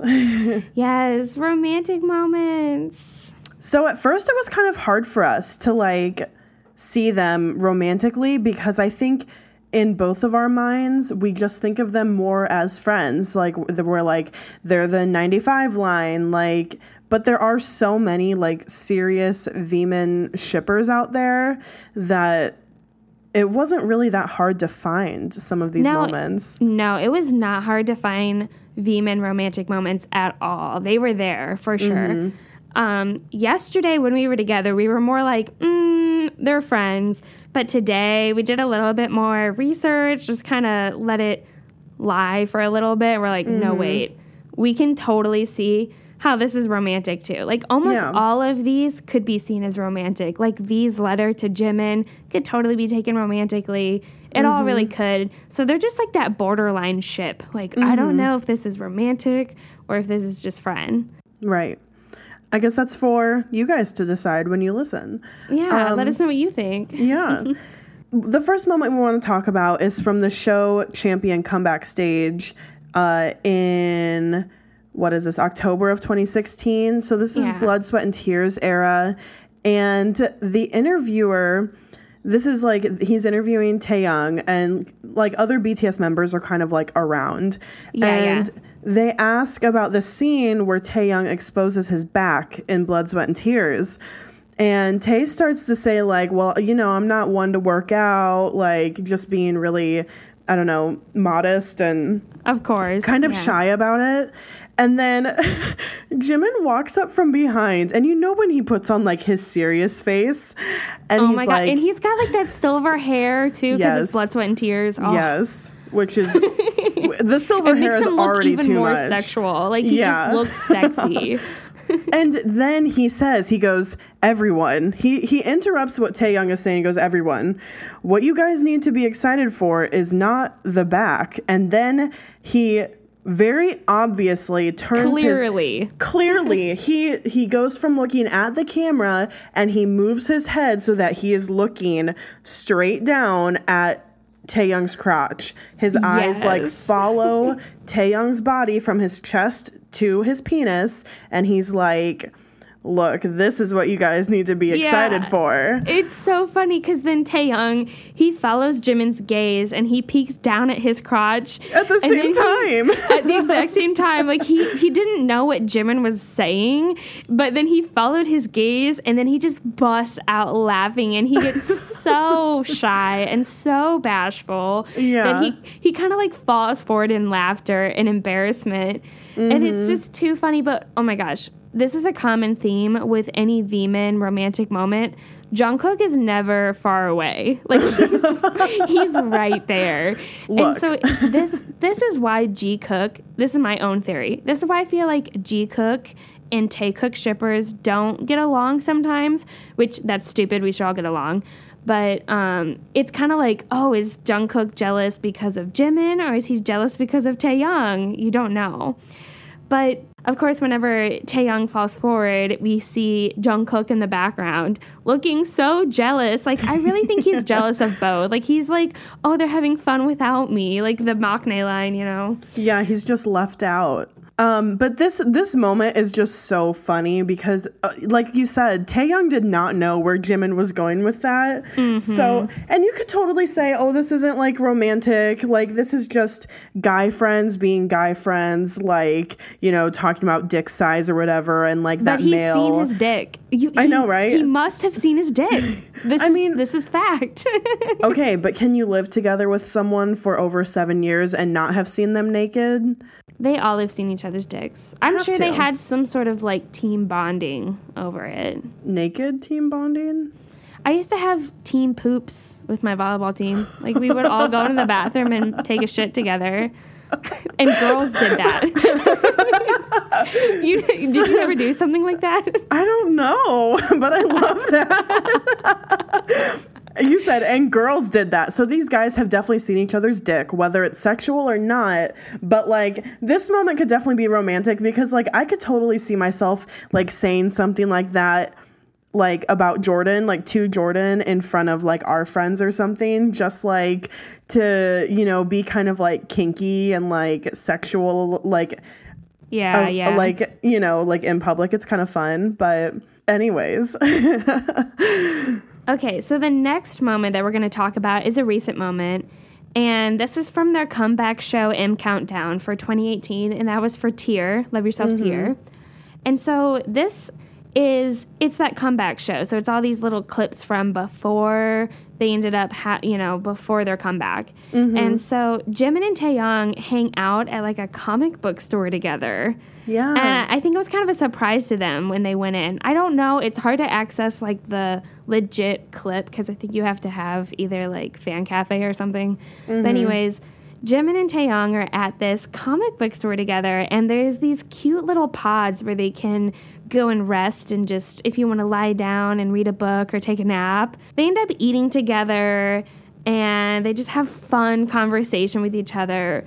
Yes, romantic moments.
So at first it was kind of hard for us to like see them romantically because I think in both of our minds, we just think of them more as friends. Like we're like, they're the ninety-five line, like, but there are so many like serious V-men shippers out there that it wasn't really that hard to find some of these
No,
moments.
No, it was not hard to find V-Men romantic moments at all. They were there for sure.
Mm-hmm.
Um, yesterday when we were together, we were more like, mm, they're friends. But today we did a little bit more research, just kind of let it lie for a little bit. We're like, mm-hmm. no, wait, we can totally see how this is romantic too. Like almost
Yeah.
all of these could be seen as romantic. Like V's letter to Jimin could totally be taken romantically. It
Mm-hmm.
all really could. So they're just like that borderline ship. Like, mm-hmm. I don't know if this is romantic or if this is just friend.
Right. I guess that's for you guys to decide when you listen.
Yeah,
Um,
let us know what you think.
Yeah. The first moment we want to talk about is from the show Champion Comeback Stage uh, in, what is this, October of twenty sixteen. So this is
Yeah.
Blood, Sweat, and Tears era. And the interviewer, this is like, he's interviewing Taehyung, and like other B T S members are kind of like around.
Yeah,
and
yeah.
they ask about the scene where Taehyung exposes his back in Blood, Sweat, and Tears. And Tae starts to say, like, well, you know, I'm not one to work out, like, just being really, I don't know, modest and
Of course.
kind of
yeah.
shy about it. And then Jimin walks up from behind, and you know when he puts on, like, his serious face, and
Oh
he's
my God.
like,
And he's got like that silver hair too, because
Yes.
it's Blood, Sweat, and Tears. Oh.
yes, which is, the silver
It
hair
makes
is
him look
already
even
too
more
much.
sexual. Like he
Yeah.
just looks sexy.
And then he says, he goes, everyone. He he interrupts what Taehyung is saying. He goes, everyone. What you guys need to be excited for is not the back. And then he very obviously turns
Clearly.
his... Clearly. he he goes from looking at the camera and he moves his head so that he is looking straight down at Taehyung's crotch. His eyes like
Yes.
follow Taehyung's body from his chest to his penis, and he's like, look, this is what you guys need to be excited
Yeah.
for.
It's so funny because then Taehyung, he follows Jimin's gaze and he peeks down at his crotch.
At the
and
same
then he-
time.
at the exact same time. Like he, he didn't know what Jimin was saying, but then he followed his gaze and then he just busts out laughing and he gets so shy and so bashful
Yeah.
that he, he kind of like falls forward in laughter and embarrassment. And
Mm-hmm.
it's just too funny, but oh my gosh. This is a common theme with any V-Men romantic moment. Jungkook is never far away. Like he's, he's right there.
Look.
And so this this is why G-Cook, this is my own theory. This is why I feel like G-Cook and Taekook shippers don't get along sometimes, which that's stupid. We should all get along. But um, it's kind of like, oh, is Jungkook jealous because of Jimin or is he jealous because of Taehyung? You don't know. But of course, whenever Taehyung falls forward, we see Jungkook in the background looking so jealous. Like, I really think he's jealous of both. Like, he's like, oh, they're having fun without me. Like the Maknae line, you know?
Yeah, he's just left out. Um, but this this moment is just so funny because, uh, like you said, Taehyung did not know where Jimin was going with that.
Mm-hmm.
So, and you could totally say, oh, this isn't like romantic. Like, this is just guy friends being guy friends, like, you know, talking about dick size or whatever, and like that
But he's
male.
seen his dick. You,
I
he-
know, right?
He must have seen his dick. This
I
is,
mean-
this is fact.
Okay, but can you live together with someone for over seven years and not have seen them naked?
They all have seen each other's dicks. I'm
Have
sure they
to.
had some sort of like team bonding over it.
Naked team bonding?
I used to have team poops with my volleyball team. Like we would all go into the bathroom and take a shit together. And girls did that. you, did you ever do something like that?
I don't know, but I love that. You said, and girls did that. So these guys have definitely seen each other's dick, whether it's sexual or not. But like this moment could definitely be romantic because like I could totally see myself like saying something like that, like about Jordan, like to Jordan in front of like our friends or something, just like to, you know, be kind of like kinky and like sexual, like,
Yeah,
uh,
yeah.
like, you know, like in public. It's kind of fun. But anyways.
Okay, so the next moment that we're going to talk about is a recent moment. And this is from their comeback show, M Countdown, for twenty eighteen. And that was for Tear, Love Yourself,
Mm-hmm.
Tear. And so this is it's that comeback show. So it's all these little clips from before they ended up, ha- you know, before their comeback. Mm-hmm. And so Jimin and Taehyung hang out at like a comic book store together.
Yeah.
And I think it was kind of a surprise to them when they went in. I don't know. It's hard to access like the legit clip because I think you have to have either like Fan Cafe or something. Mm-hmm. But anyways, Jimin and Taehyung are at this comic book store together, and there's these cute little pods where they can go and rest and just, if you want to lie down and read a book or take a nap. They end up eating together, and they just have fun conversation with each other.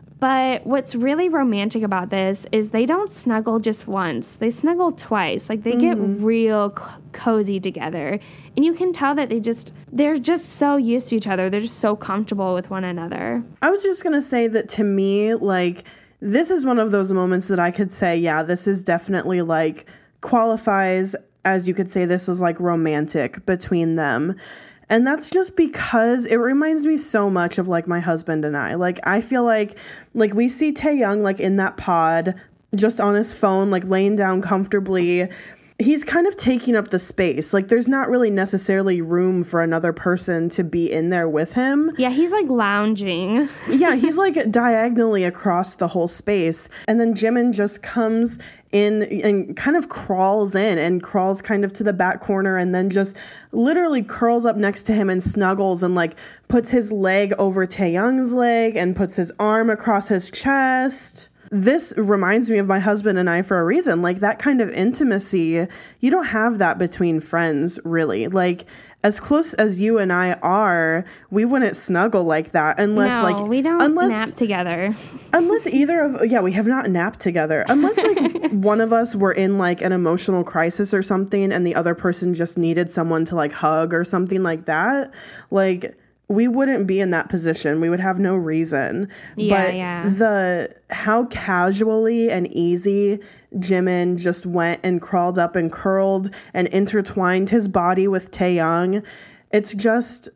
But what's really romantic about this is they don't snuggle just once. They snuggle twice. Like, they mm-hmm. get real c- cozy together. And you can tell that they just, they're just so used to each other. They're just so comfortable with one another.
I was just going to say that to me, like, this is one of those moments that I could say, yeah, this is definitely, like, qualifies as you could say this is, like, romantic between them. And that's just because it reminds me so much of, like, my husband and I. Like, I feel like, like, we see Taehyung, like, in that pod, just on his phone, like, laying down comfortably. He's kind of taking up the space. Like, there's not really necessarily room for another person to be in there with him.
Yeah, he's, like, lounging.
Yeah, he's, like, diagonally across the whole space. And then Jimin just comes in and kind of crawls in and crawls kind of to the back corner and then just literally curls up next to him and snuggles and, like, puts his leg over Taehyung's leg and puts his arm across his chest. This reminds me of my husband and I for a reason. Like, that kind of intimacy, you don't have that between friends, really. Like, as close as you and I are, we wouldn't snuggle like that unless,
no,
like,
we don't
unless,
nap together.
Unless either of, yeah, we have not napped together. Unless, like, one of us were in, like, an emotional crisis or something and the other person just needed someone to, like, hug or something like that. Like, we wouldn't be in that position. We would have no reason.
Yeah,
but
yeah.
the how casually and easy Jimin just went and crawled up and curled and intertwined his body with Taehyung, it's just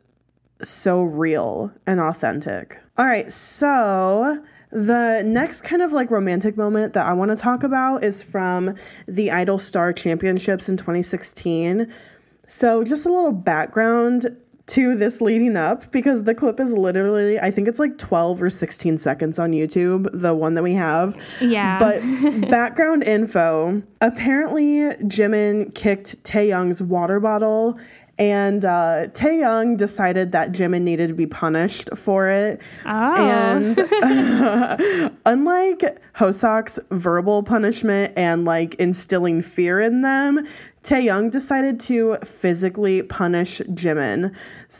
so real and authentic. All right, so the next kind of like romantic moment that I want to talk about is from the Idol Star Championships in twenty sixteen. So just a little background to this leading up, because the clip is literally, I think it's like twelve or sixteen seconds on YouTube, the one that we have.
Yeah.
But background info, apparently Jimin kicked Taehyung's water bottle, and uh, Taehyung decided that Jimin needed to be punished for it.
Oh.
And uh, unlike Hoseok's verbal punishment and like instilling fear in them, Taehyung decided to physically punish Jimin.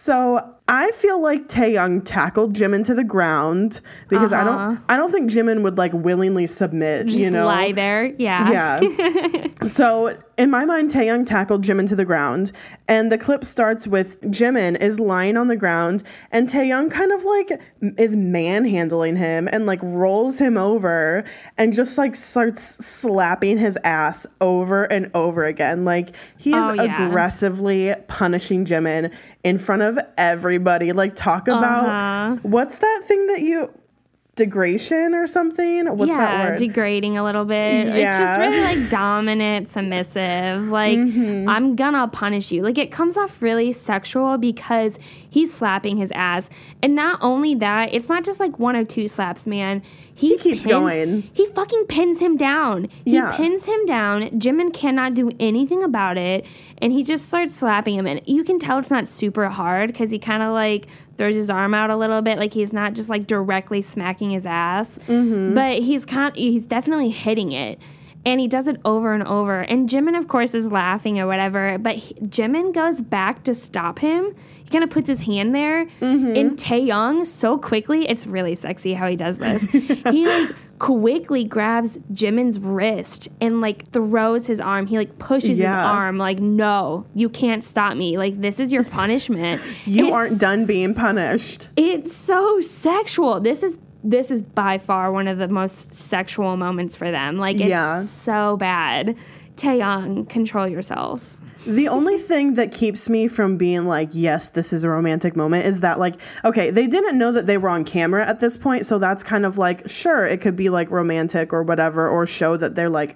So I feel like Taehyung tackled Jimin to the ground because uh-huh. I don't I don't think Jimin would like willingly submit,
Just
you know.
lie there. Yeah.
Yeah. So in my mind, Taehyung tackled Jimin to the ground, and the clip starts with Jimin is lying on the ground and Taehyung kind of like is manhandling him and like rolls him over and just like starts slapping his ass over and over again. Like he is
oh, yeah.
aggressively punishing Jimin in front of everybody. Like, talk about
uh-huh.
what's that thing that you degradation or something? What's
yeah,
that word?
Degrading a little bit.
Yeah.
It's just really like dominant, submissive. Like, mm-hmm. I'm gonna punish you. Like, it comes off really sexual because he's slapping his ass. And not only that, it's not just like one or two slaps, man. He,
he keeps
pins,
going.
He fucking pins him down. He
yeah.
pins him down. Jimin cannot do anything about it. And he just starts slapping him. And you can tell it's not super hard because he kind of like throws his arm out a little bit. Like, he's not just like directly smacking his ass.
Mm-hmm.
But he's kind he's definitely hitting it. And he does it over and over. And Jimin, of course, is laughing or whatever. But he, Jimin goes back to stop him. He kind of puts his hand there.
Mm-hmm.
And Taehyung, so quickly, it's really sexy how he does this. He, like, quickly grabs Jimin's wrist and, like, throws his arm. He, like, pushes
yeah.
his arm. Like, no, you can't stop me. Like, this is your punishment.
You
it's,
aren't done being punished.
It's so sexual. This is This is by far one of the most sexual moments for them. Like, it's
yeah.
so bad. Taehyung, control yourself.
The only thing that keeps me from being like, yes, this is a romantic moment is that, like, okay, they didn't know that they were on camera at this point. So that's kind of like, sure, it could be like romantic or whatever, or show that they're like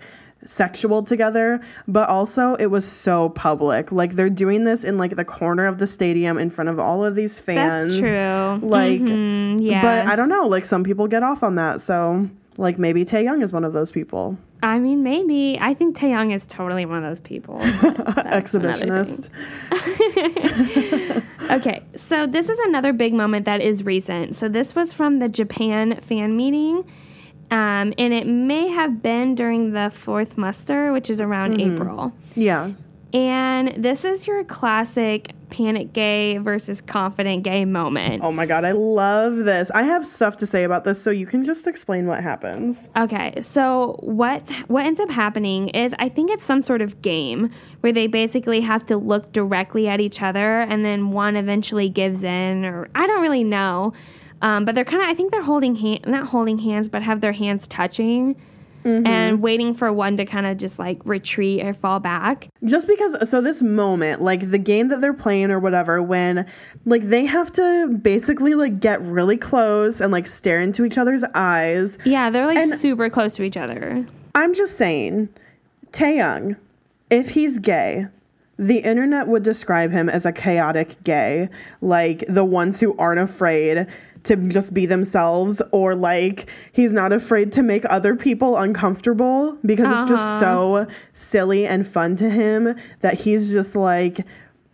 sexual together, but also it was so public. Like they're doing this in like the corner of the stadium in front of all of these fans.
That's true.
Like,
mm-hmm, yeah.
But I don't know. Like some people get off on that. So like maybe Taehyung is one of those people.
I mean, maybe. I think Taehyung is totally one of those people.
Exhibitionist.
Okay, so this is another big moment that is recent. So this was from the Japan fan meeting, um, and it may have been during the fourth muster, which is around
mm-hmm.
April.
Yeah.
And this is your classic panic gay versus confident gay moment.
Oh my God, I love this. I have stuff to say about this, so you can just explain what happens.
Okay, so what what ends up happening is I think it's some sort of game where they basically have to look directly at each other and then one eventually gives in, or I don't really know. Um, but they're kind of, I think they're holding, hand, not holding hands, but have their hands touching. Mm-hmm. And waiting for one to kind of just like retreat or fall back.
Just because, so this moment, like the game that they're playing or whatever, when like they have to basically like get really close and like stare into each other's eyes.
Yeah, they're like
and
super close to each other.
I'm just saying, Taehyung, if he's gay, the internet would describe him as a chaotic gay, like the ones who aren't afraid to just be themselves, or like he's not afraid to make other people uncomfortable because uh-huh. it's just so silly and fun to him that he's just like,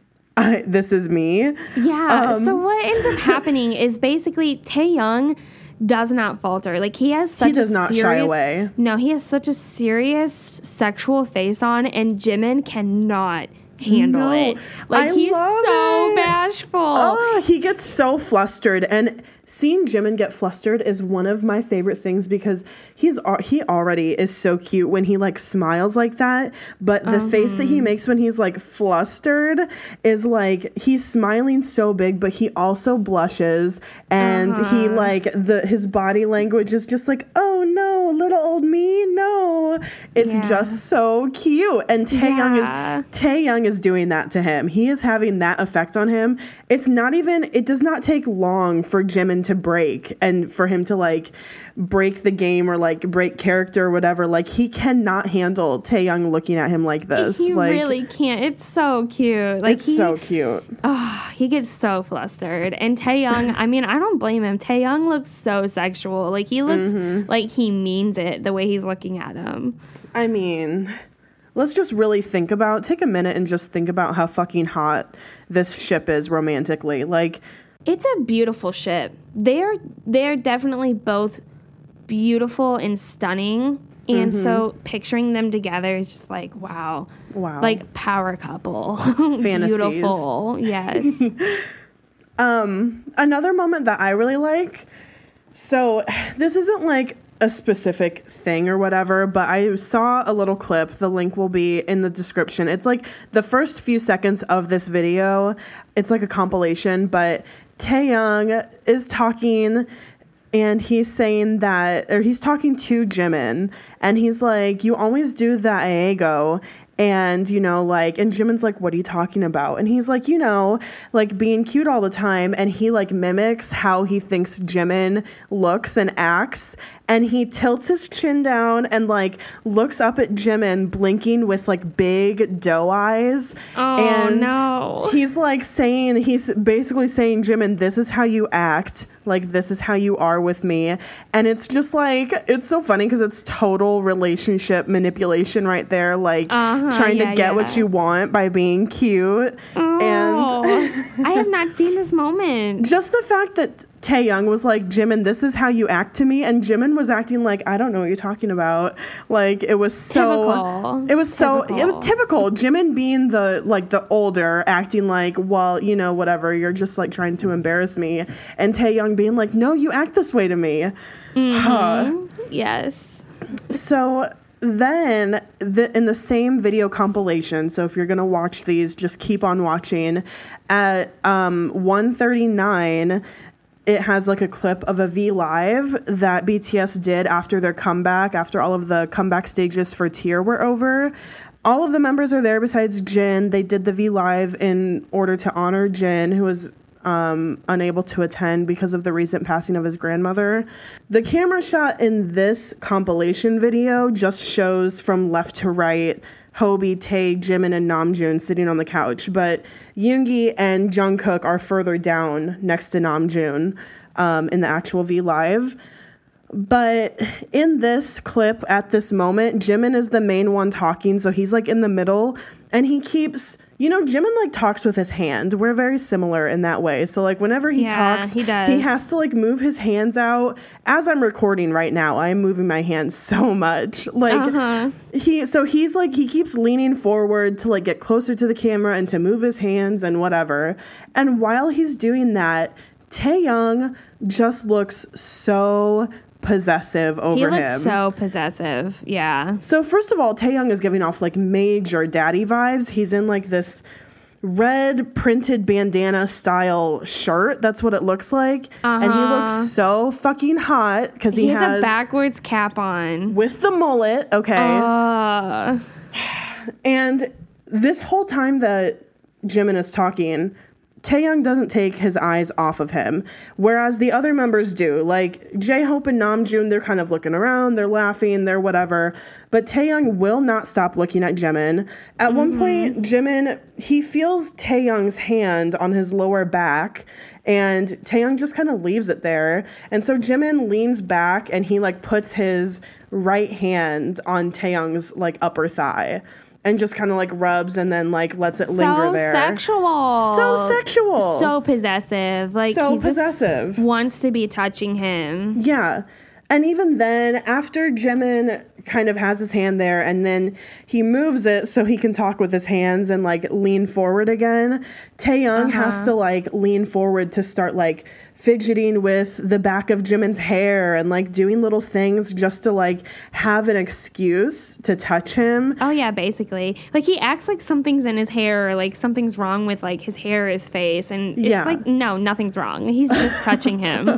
I, this is me.
Yeah.
Um,
so what ends up happening is basically Taehyung does not falter. Like he has such
he does
a
not
serious,
shy away.
No, he has such a serious sexual face on, and Jimin cannot handle
no,
it. Like
I
he's
love
so
it.
bashful.
Oh, he gets so flustered, and seeing Jimin get flustered is one of my favorite things because he's he already is so cute when he like smiles like that, but the uh-huh. face that he makes when he's like flustered is like he's smiling so big, but he also blushes, and uh-huh. he like the his body language is just like, oh no, little old me, no. It's yeah. just so cute, and Taehyung yeah. is Taehyung is doing that to him. He is having that effect on him. It's not even. It does not take long for Jimin to break and for him to like break the game or like break character or whatever. Like he cannot handle Taehyung looking at him like this.
He
like,
really can't. It's so cute. Like
it's
he,
so cute.
Oh, he gets so flustered. And Taehyung, I mean, I don't blame him. Taehyung looks so sexual. Like he looks mm-hmm. like he means it the way he's looking at him.
I mean, let's just really think about, take a minute and just think about how fucking hot this ship is romantically. Like,
it's a beautiful ship. They're they're definitely both beautiful and stunning. And mm-hmm. so picturing them together is just like, wow.
Wow.
Like power couple.
Fantasies.
Beautiful. Yes.
um, another moment that I really like. So this isn't like a specific thing or whatever, but I saw a little clip. The link will be in the description. It's like the first few seconds of this video. It's like a compilation, but Taehyung is talking and he's saying that, or he's talking to Jimin, and he's like, you always do that aego. And, you know, like, and Jimin's like, what are you talking about? And he's like, you know, like being cute all the time. And he like mimics how he thinks Jimin looks and acts. And he tilts his chin down and like looks up at Jimin, blinking with like big doe eyes.
Oh,
and
no.
He's like saying, he's basically saying, Jimin, this is how you act. Like, this is how you are with me. And it's just like, it's so funny because it's total relationship manipulation right there. Like, uh-huh, trying yeah, to get yeah. what you want by being cute.
Oh,
and
I have not seen this moment.
Just the fact that Taehyung was like, Jimin, this is how you act to me. And Jimin was acting like, I don't know what you're talking about. Like, it was so,
typical.
it was so,
typical.
it was typical. Jimin being the, like, the older, acting like, well, you know, whatever, you're just, like, trying to embarrass me. And Taehyung being like, no, you act this way to me.
Mm-hmm.
Huh.
Yes.
So then, the, in the same video compilation, so if you're going to watch these, just keep on watching, at um, one thirty-nine, it has like a clip of a V Live that B T S did after their comeback, after all of the comeback stages for Tier were over. All of the members are there besides Jin. They did the V Live in order to honor Jin, who was um, unable to attend because of the recent passing of his grandmother. The camera shot in this compilation video just shows from left to right Hobie, Tae, Jimin, and Namjoon sitting on the couch, but Yoongi and Jungkook are further down next to Namjoon um, in the actual V Live. But in this clip, at this moment, Jimin is the main one talking, so he's like in the middle, and he keeps, you know, Jimin like talks with his hand. We're very similar in that way. So like whenever he
Yeah,
talks,
he does.
he has to like move his hands out. As I'm recording right now, I'm moving my hands so much. Like
Uh-huh.
he, so he's like, he keeps leaning forward to like get closer to the camera and to move his hands and whatever. And while he's doing that, Taehyung just looks so possessive over
He looks
him.
so possessive. Yeah.
So first of all, Taehyung is giving off like major daddy vibes. He's in like this red printed bandana style shirt. That's what it looks like. And he
Uh-huh.
looks so fucking hot because he,
He has,
has
a backwards cap on.
with the mullet. Okay.
Uh,
And this whole time that Jimin is talking, Taehyung doesn't take his eyes off of him, whereas the other members do. Like J-Hope and Namjoon, they're kind of looking around, they're laughing, they're whatever. But Taehyung will not stop looking at Jimin. At mm-hmm. one point, Jimin, he feels Taehyung's hand on his lower back, and Taehyung just kind of leaves it there. And so Jimin leans back and he like puts his right hand on Taehyung's like upper thigh. And just kind of like rubs and then like lets it linger
so
there.
sexual.
So sexual.
So possessive. Like
so
he
possessive.
Just wants to be touching him.
Yeah. And even then, after Jimin kind of has his hand there and then he moves it so he can talk with his hands and like lean forward again, Taehyung
Uh-huh.
has to like lean forward to start like fidgeting with the back of Jimin's hair and like doing little things just to like have an excuse to touch him.
Oh yeah, basically. Like he acts like something's in his hair or like something's wrong with like his hair or his face, and it's
Yeah.
like no, nothing's wrong. He's just touching him.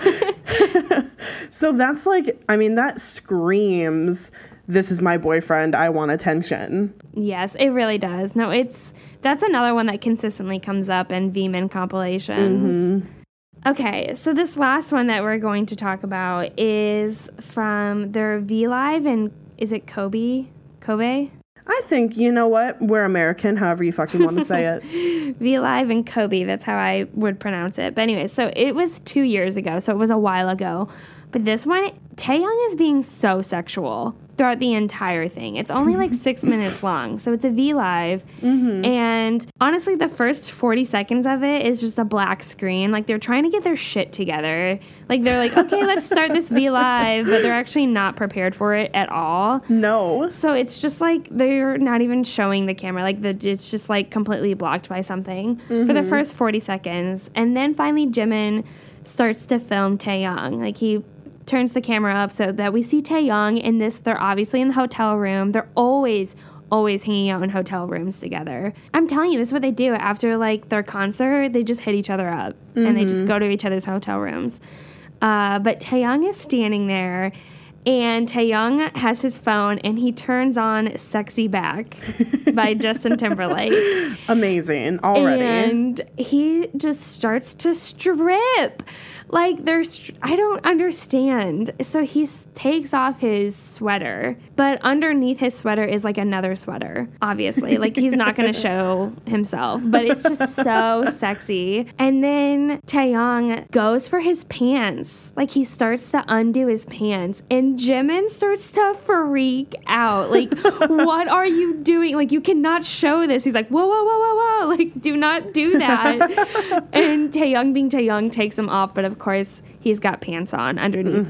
So that's like, I mean, that screams, this is my boyfriend, I want attention.
Yes, it really does. No, it's that's another one that consistently comes up in V-Men compilations.
Mm-hmm.
Okay, so this last one that we're going to talk about is from their V-Live, and is it Kobe? Kobe?
I think, you know what? We're American, however you fucking want to say it.
V-Live and Kobe, that's how I would pronounce it. But anyway, so it was two years ago, so it was a while ago. But this one, Taehyung is being so sexual throughout the entire thing. It's only like six minutes long, so it's a V-Live.
Mm-hmm.
And honestly, the first forty seconds of it is just a black screen. Like, they're trying to get their shit together. Like, they're like, okay, let's start this V-Live, but they're actually not prepared for it at all.
No.
So it's just like they're not even showing the camera. Like, the, it's just like completely blocked by something
Mm-hmm.
for the first forty seconds. And then finally, Jimin starts to film Taehyung. Like, he turns the camera up so that we see Taehyung in this. They're obviously in the hotel room. They're always, always hanging out in hotel rooms together. I'm telling you, this is what they do after like their concert. They just hit each other up mm-hmm. and they just go to each other's hotel rooms. Uh, but Taehyung is standing there, and Taehyung has his phone, and he turns on "Sexy Back" by Justin Timberlake.
Amazing already.
And he just starts to strip. Like, there's, I don't understand. So he s- takes off his sweater, but underneath his sweater is like another sweater, obviously. Like, he's not going to show himself, but it's just so sexy. And then Taehyung goes for his pants. Like, he starts to undo his pants, and Jimin starts to freak out. Like, what are you doing? Like, you cannot show this. He's like, whoa, whoa, whoa, whoa, whoa. Like, do not do that. And Taehyung, being Taehyung, takes him off, but of course, he's got pants on underneath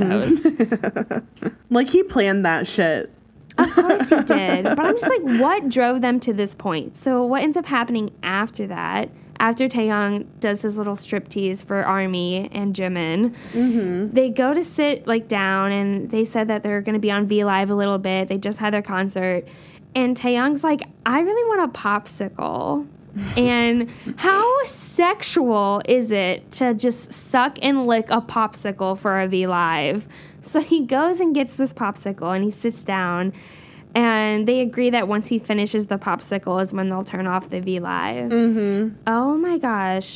mm-hmm.
those.
Like, he planned that shit.
Of course he did. But I'm just like, what drove them to this point? So what ends up happening after that, after Taehyung does his little striptease for Army and Jimin,
mm-hmm.
they go to sit like down, and they said that they're going to be on V-Live a little bit. They just had their concert. And Taehyung's like, I really want a popsicle. And how sexual is it to just suck and lick a popsicle for a V-Live? So he goes and gets this popsicle, and he sits down, and they agree that once he finishes the popsicle is when they'll turn off the V-Live.
Mm-hmm.
Oh my gosh.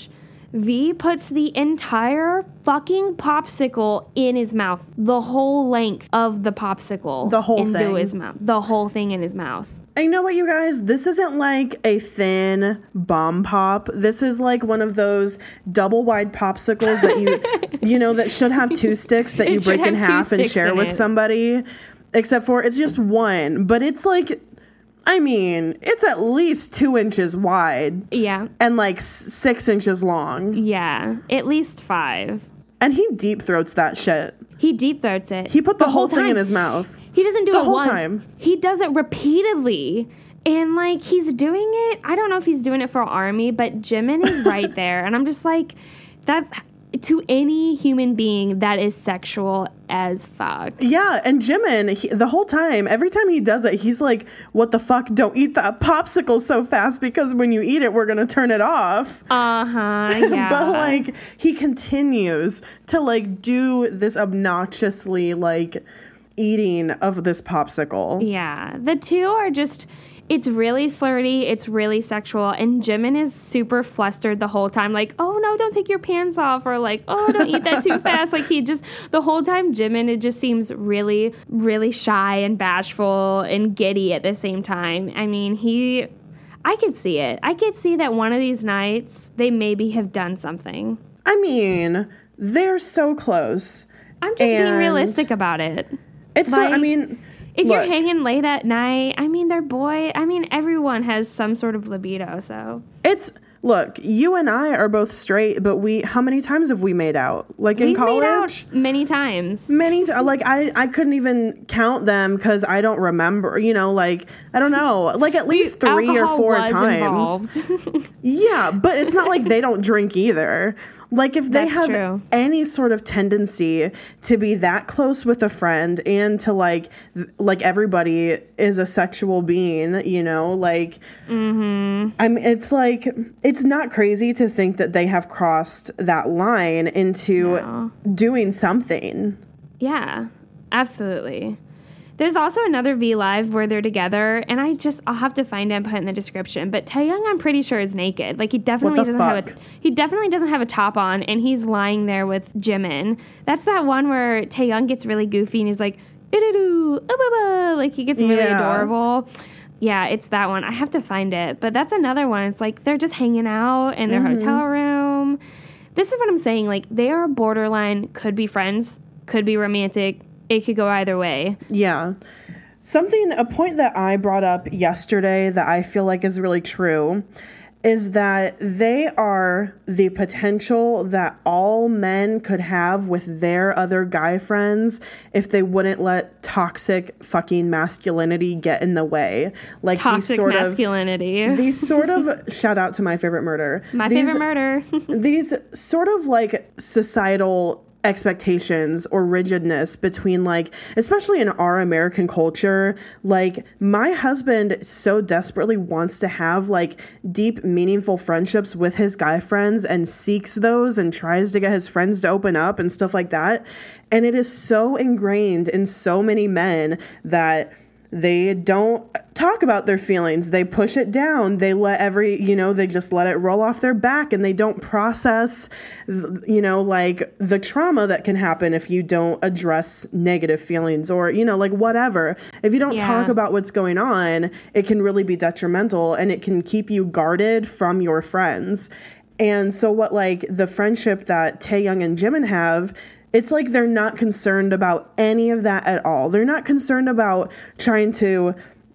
V puts the entire fucking popsicle in his mouth. The whole length of the popsicle.
The whole
into
thing.
his mouth. The whole thing in his mouth.
And you know what, you guys? This isn't like a thin bomb pop. This is like one of those double wide popsicles that you, you know, that should have two sticks that
It
you break
should
in
have two
half and
sticks
share
in
with
it.
somebody. Except for it's just one. But it's like, I mean, it's at least two inches wide.
Yeah.
And like s- six inches long.
Yeah. At least five.
And he deep throats that shit.
He deep throats it.
He put the, whole thing
time.
in his mouth.
He doesn't do
The
it
whole
once.
time.
He does it repeatedly. And like he's doing it. I don't know if he's doing it for Army, but Jimin is right there. And I'm just like, that's to any human being that is sexual as fuck.
Yeah, and Jimin, he, the whole time, every time he does it, he's like, what the fuck, don't eat that popsicle so fast because when you eat it, we're going to turn it off.
Uh-huh, yeah.
But like, he continues to like do this obnoxiously like eating of this popsicle.
Yeah, the two are just, it's really flirty, it's really sexual, and Jimin is super flustered the whole time, like, oh no, don't take your pants off, or like, oh, don't eat that too fast. Like, he just, the whole time, Jimin, it just seems really, really shy and bashful and giddy at the same time. I mean, he, I could see it. I could see that one of these nights, they maybe have done something.
I mean, they're so close.
I'm just being
And
realistic about it.
It's so, I
Like,
mean,
If
look,
you're hanging late at night, I mean, they're boy. I mean, everyone has some sort of libido, so.
It's, look, you and I are both straight, but we, how many times have we made out? Like in
We've
college?
made out many times.
Many, t- like I, I couldn't even count them because I don't remember, you know, like, I don't know, like at least three or
Alcohol
four
was
times.
involved.
Yeah, but it's not like they don't drink either. Like if they
That's
have
true.
any sort of tendency to be that close with a friend and to like, th- like everybody is a sexual being, you know, like,
Mm-hmm.
I'm, it's like, it's not crazy to think that they have crossed that line into
No.
doing something.
Yeah, absolutely. There's also another V Live where they're together, and I just, I'll have to find it and put it in the description. But Taehyung, I'm pretty sure, is naked. Like, he definitely
What the
doesn't have a,
fuck?
he definitely doesn't have a top on, and he's lying there with Jimin. That's that one where Taehyung gets really goofy, and he's like, "Ididoo, ah-ba-ba," like, he gets really
Yeah.
adorable. Yeah, it's that one. I have to find it. But that's another one. It's like they're just hanging out in their
Mm-hmm.
hotel room. This is what I'm saying. Like, they are borderline, could be friends, could be romantic. It could go either way.
Yeah. Something, a point that I brought up yesterday that I feel like is really true is that they are the potential that all men could have with their other guy friends if they wouldn't let toxic fucking masculinity get in the way. Like these
Toxic
sort
masculinity.
of these sort of shout out to My Favorite Murder.
My
These-
favorite murder.
these sort of like societal expectations or rigidness between like, especially in our American culture, like my husband so desperately wants to have like deep, meaningful friendships with his guy friends and seeks those and tries to get his friends to open up and stuff like that. And it is so ingrained in so many men that they don't talk about their feelings. They push it down. They let every, you know, they just let it roll off their back and they don't process, you know, like the trauma that can happen if you don't address negative feelings or, you know, like whatever. If you don't
Yeah.
talk about what's going on, it can really be detrimental and it can keep you guarded from your friends. And so what like the friendship that Taehyung and Jimin have, it's like they're not concerned about any of that at all. They're not concerned about trying to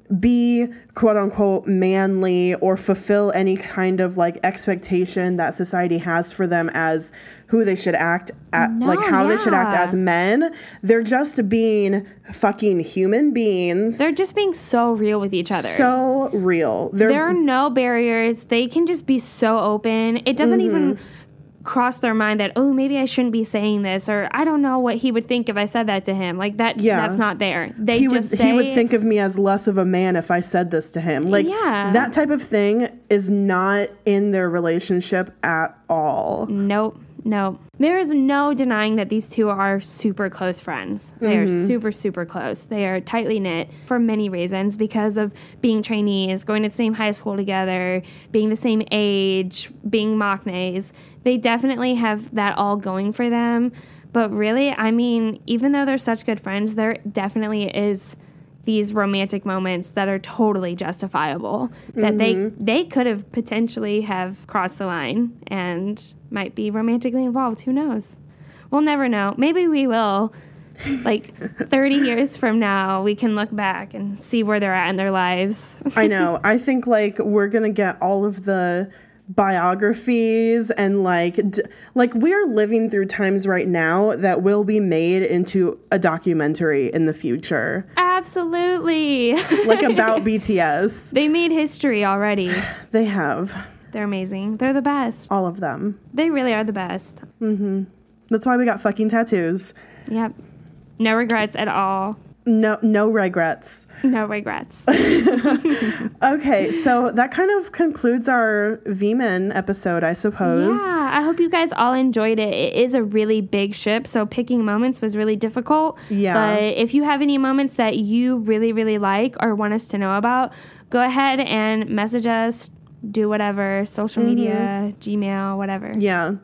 be quote unquote manly or fulfill any kind of like expectation that society has for them as who they should act at,
No,
like how they should act
yeah.
as men. They're just being fucking human beings.
They're just being so real with each other.
So real. They're,
there are no barriers. They can just be so open. It doesn't even cross their mind that, oh, maybe I shouldn't be saying this, or I don't know what he would think if I said that to him. Like that,
Yeah.
that's not there. They
he would
just say,
he would think of me as less of a man if I said this to him. Like
Yeah.
that type of thing is not in their relationship at all.
nope, No. There is no denying that these two are super close friends. They
Mhm.
are super, super close. They are tightly knit for many reasons because of being trainees, going to the same high school together, being the same age, being Machnes. They definitely have that all going for them. But really, I mean, even though they're such good friends, there definitely is these romantic moments that are totally justifiable, that
Mhm.
they they could have potentially have crossed the line and might be romantically involved. Who knows? We'll never know. Maybe we will. Like thirty years from now, we can look back and see where they're at in their lives.
I know. I think like we're going to get all of the biographies and like d- like we're living through times right now that will be made into a documentary in the future.
Absolutely.
Like about B T S.
They made history already.
They have.
They're amazing. They're the best.
All of them.
They really are the best.
Mhm. That's why we got fucking tattoos.
Yep. No regrets at all.
No no regrets.
No regrets.
Okay, so that kind of concludes our V-Men episode, I suppose.
Yeah, I hope you guys all enjoyed it. It is a really big ship, so picking moments was really difficult.
Yeah.
But if you have any moments that you really, really like or want us to know about, go ahead and message us, do whatever, social media, Gmail, whatever.
Yeah.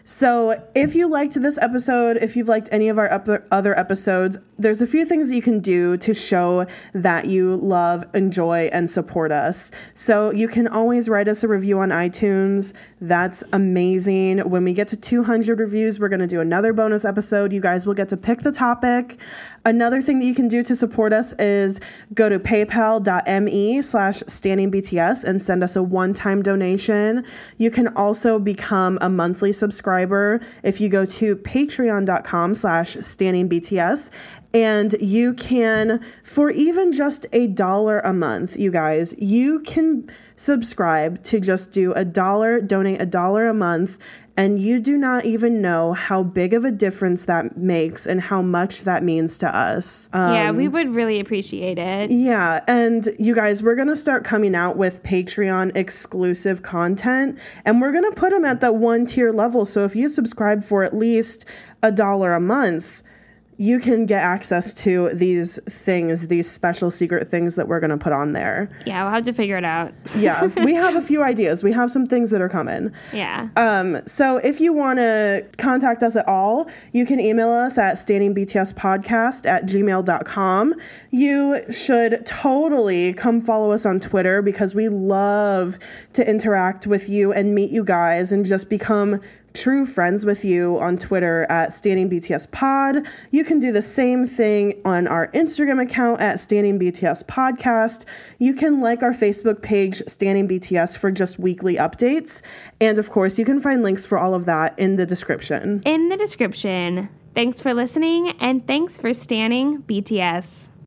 So if you liked this episode, if you've liked any of our other other episodes, there's a few things that you can do to show that you love, enjoy, and support us. So you can always write us a review on iTunes. That's amazing. When we get to two hundred reviews, we're going to do another bonus episode. You guys will get to pick the topic. Another thing that you can do to support us is go to paypal.me slash standingbts and send us a one-time donation. You can also become a monthly subscriber if you go to patreon.com slash standingbts. And you can, for even just a dollar a month, you guys, you can subscribe to just do a dollar, donate a dollar a month, and you do not even know how big of a difference that makes and how much that means to us. Um,
yeah, we would really appreciate it.
Yeah, and you guys, we're going to start coming out with Patreon exclusive content, and we're going to put them at that one tier level. So if you subscribe for at least a dollar a month, you can get access to these things, these special secret things that we're going to put on there.
Yeah, we'll have to figure it out.
Yeah, we have a few ideas. We have some things that are coming.
Yeah.
Um, so if you want to contact us at all, you can email us at standingbtspodcast at gmail dot com. You should totally come follow us on Twitter because we love to interact with you and meet you guys and just become true friends with you on Twitter at standingbtspod. You can do the same thing on our Instagram account at standingbtspodcast. You can like our Facebook page, Standing B T S, for just weekly updates. And of course, you can find links for all of that in the description.
In the description. Thanks for listening, and thanks for standing B T S.